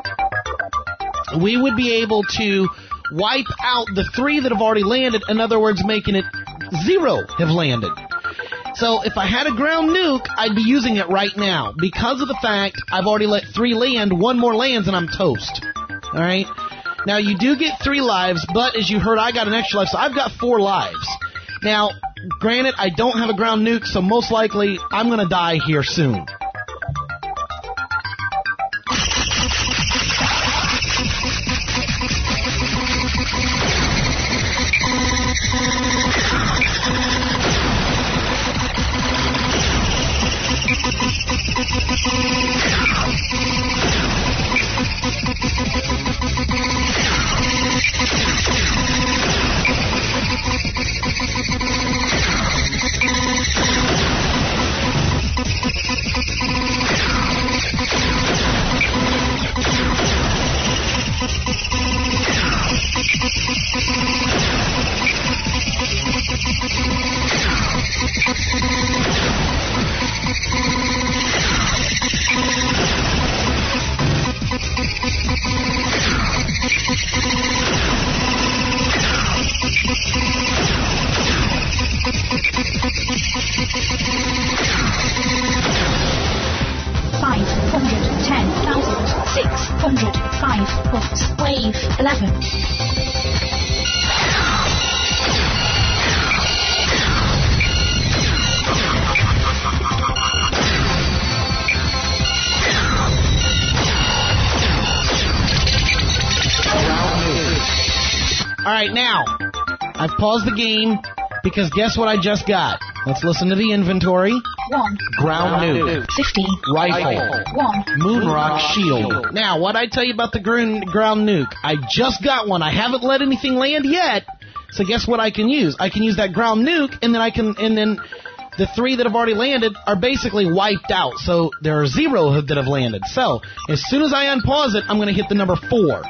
we would be able to wipe out the three that have already landed, in other words, making it zero have landed. So if I had a ground nuke, I'd be using it right now. Because of the fact I've already let three land, one more lands and I'm toast. Alright? Now you do get three lives, but as you heard, I got an extra life, so I've got four lives. Now, granted, I don't have a ground nuke, so most likely I'm going to die here soon. Five hundred ten thousand six hundred five points. Wave eleven. Alright, now, I've paused the game because guess what I just got? Let's listen to the inventory. One. Ground nuke. Fifty. Rifle. One. Moonrock shield. Now, what I tell you about the ground, ground nuke? I just got one. I haven't let anything land yet. So guess what I can use? I can use that ground nuke, and then I can, and then the three that have already landed are basically wiped out. So there are zero that have landed. So as soon as I unpause it, I'm going to hit the number four.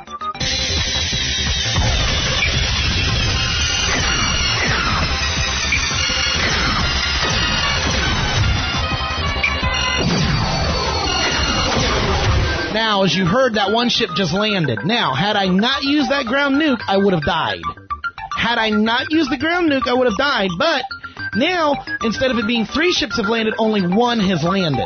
Now, as you heard, that one ship just landed. Now, had I not used that ground nuke, I would have died. Had I not used the ground nuke, I would have died. But now, instead of it being three ships have landed, only one has landed.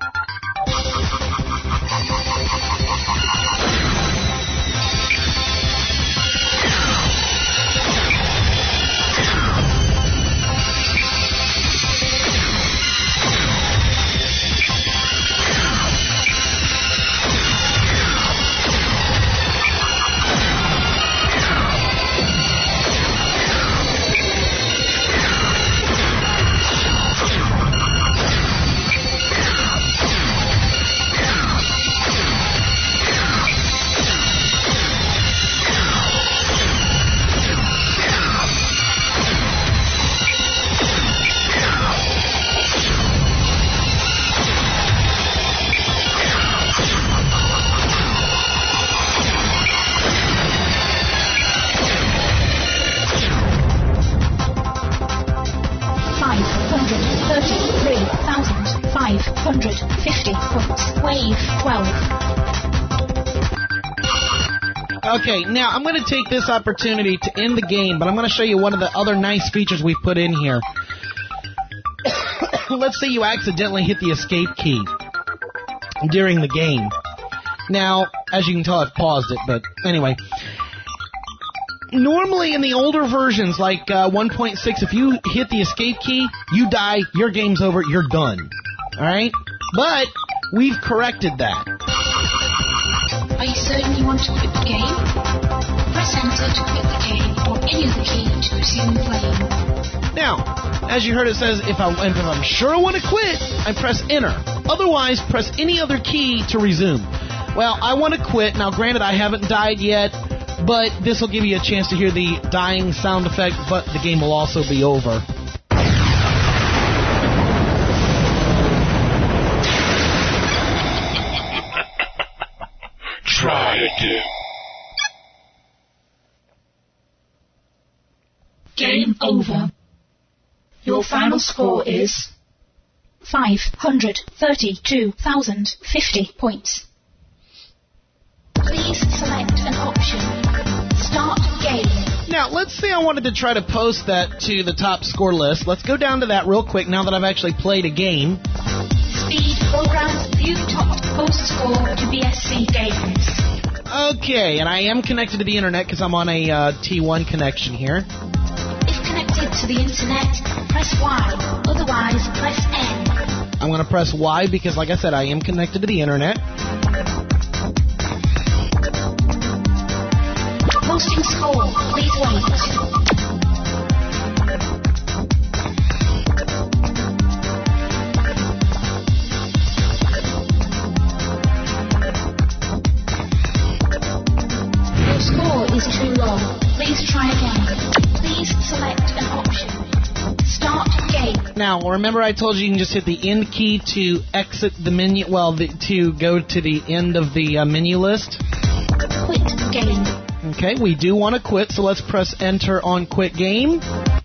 one hundred fifty points. Wave twelve. Okay, now I'm going to take this opportunity to end the game, but I'm going to show you one of the other nice features we've put in here. Let's say you accidentally hit the escape key during the game. Now, as you can tell, I've paused it, but anyway. Normally in the older versions, like uh, one point six, if you hit the escape key, you die, your game's over, you're done. Alright? But we've corrected that. Are you certain you want to quit the game? Press enter to quit the game, or any other key to resume playing. Now, as you heard, it says if, I, if I'm sure I want to quit, I press enter. Otherwise, press any other key to resume. Well, I want to quit. Now, granted, I haven't died yet, but this will give you a chance to hear the dying sound effect, but the game will also be over. Try again. Game over. Your final score is five hundred thirty-two thousand fifty points. Please select an option. Start game. Now, let's say I wanted to try to post that to the top score list. Let's go down to that real quick now that I've actually played a game. Speed programs view top post score to B S C Games. Okay, and I am connected to the internet because I'm on a uh, T one connection here. If connected to the internet, press Y. Otherwise, press N. I'm going to press Y because, like I said, I am connected to the internet. Posting score. Please wait. Your score is too low. Please try again. Please select an option. Start game. Now, remember I told you you can just hit the end key to exit the menu, well, the, to go to the end of the uh, menu list? Quit game. Okay, we do want to quit, so let's press enter on quit game.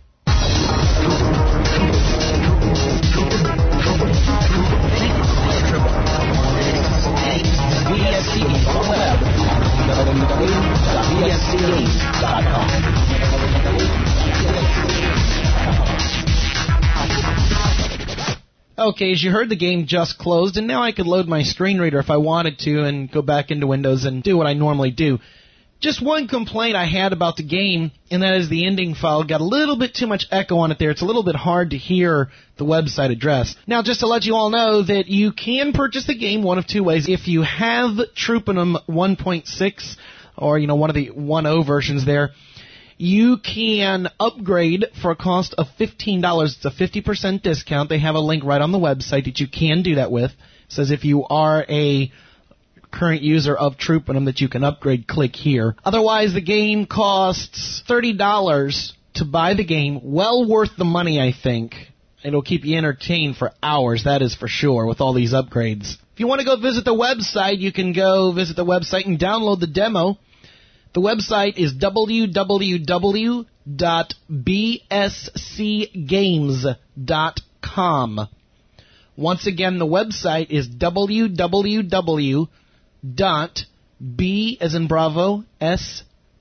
Okay, as you heard, the game just closed, and now I could load my screen reader if I wanted to and go back into Windows and do what I normally do. Just one complaint I had about the game, and that is the ending file got a little bit too much echo on it there. It's a little bit hard to hear the website address. Now, just to let you all know that you can purchase the game one of two ways. If you have Troopinum one point six, or, you know, one of the one point oh versions there, you can upgrade for a cost of fifteen dollars. It's a fifty percent discount. They have a link right on the website that you can do that with. It says if you are a current user of Troopinum that you can upgrade, click here. Otherwise, the game costs thirty dollars to buy the game. Well worth the money, I think. It'll keep you entertained for hours, that is for sure, with all these upgrades. If you want to go visit the website, you can go visit the website and download the demo. The website is w w w dot b s c games dot com. Once again, the website is w w w dot b as in Bravo s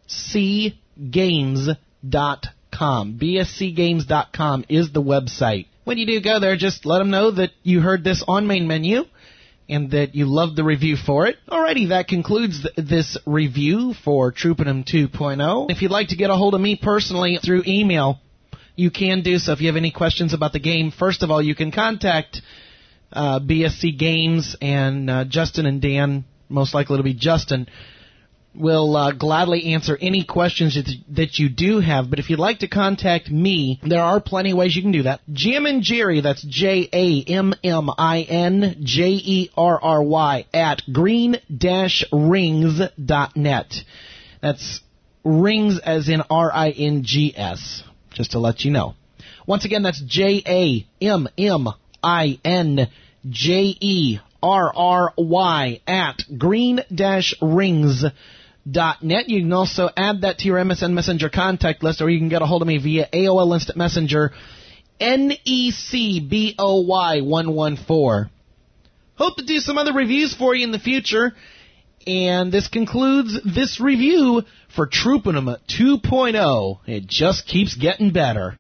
c games dot com. b s c games dot com is the website. When you do go there, just let them know that you heard this on main menu and that you loved the review for it. Alrighty, that concludes th- this review for Troopinum two point oh. If you'd like to get a hold of me personally through email, you can do so. If you have any questions about the game, first of all, you can contact uh, B S C Games, and uh, Justin and Dan, most likely it'll be Justin, will uh, gladly answer any questions that, that you do have. But if you'd like to contact me, there are plenty of ways you can do that. Jim and Jerry, that's J A M M I N J E R R Y, at green dash rings dot net. That's rings as in R I N G S, just to let you know. Once again, that's J A M M I N J E R R Y at green dash rings dot net. You can also add that to your M S N Messenger contact list, or you can get a hold of me via A O L Instant Messenger, N E C B O Y one one four. Hope to do some other reviews for you in the future. And this concludes this review for Troopin' 'em two point oh. It just keeps getting better.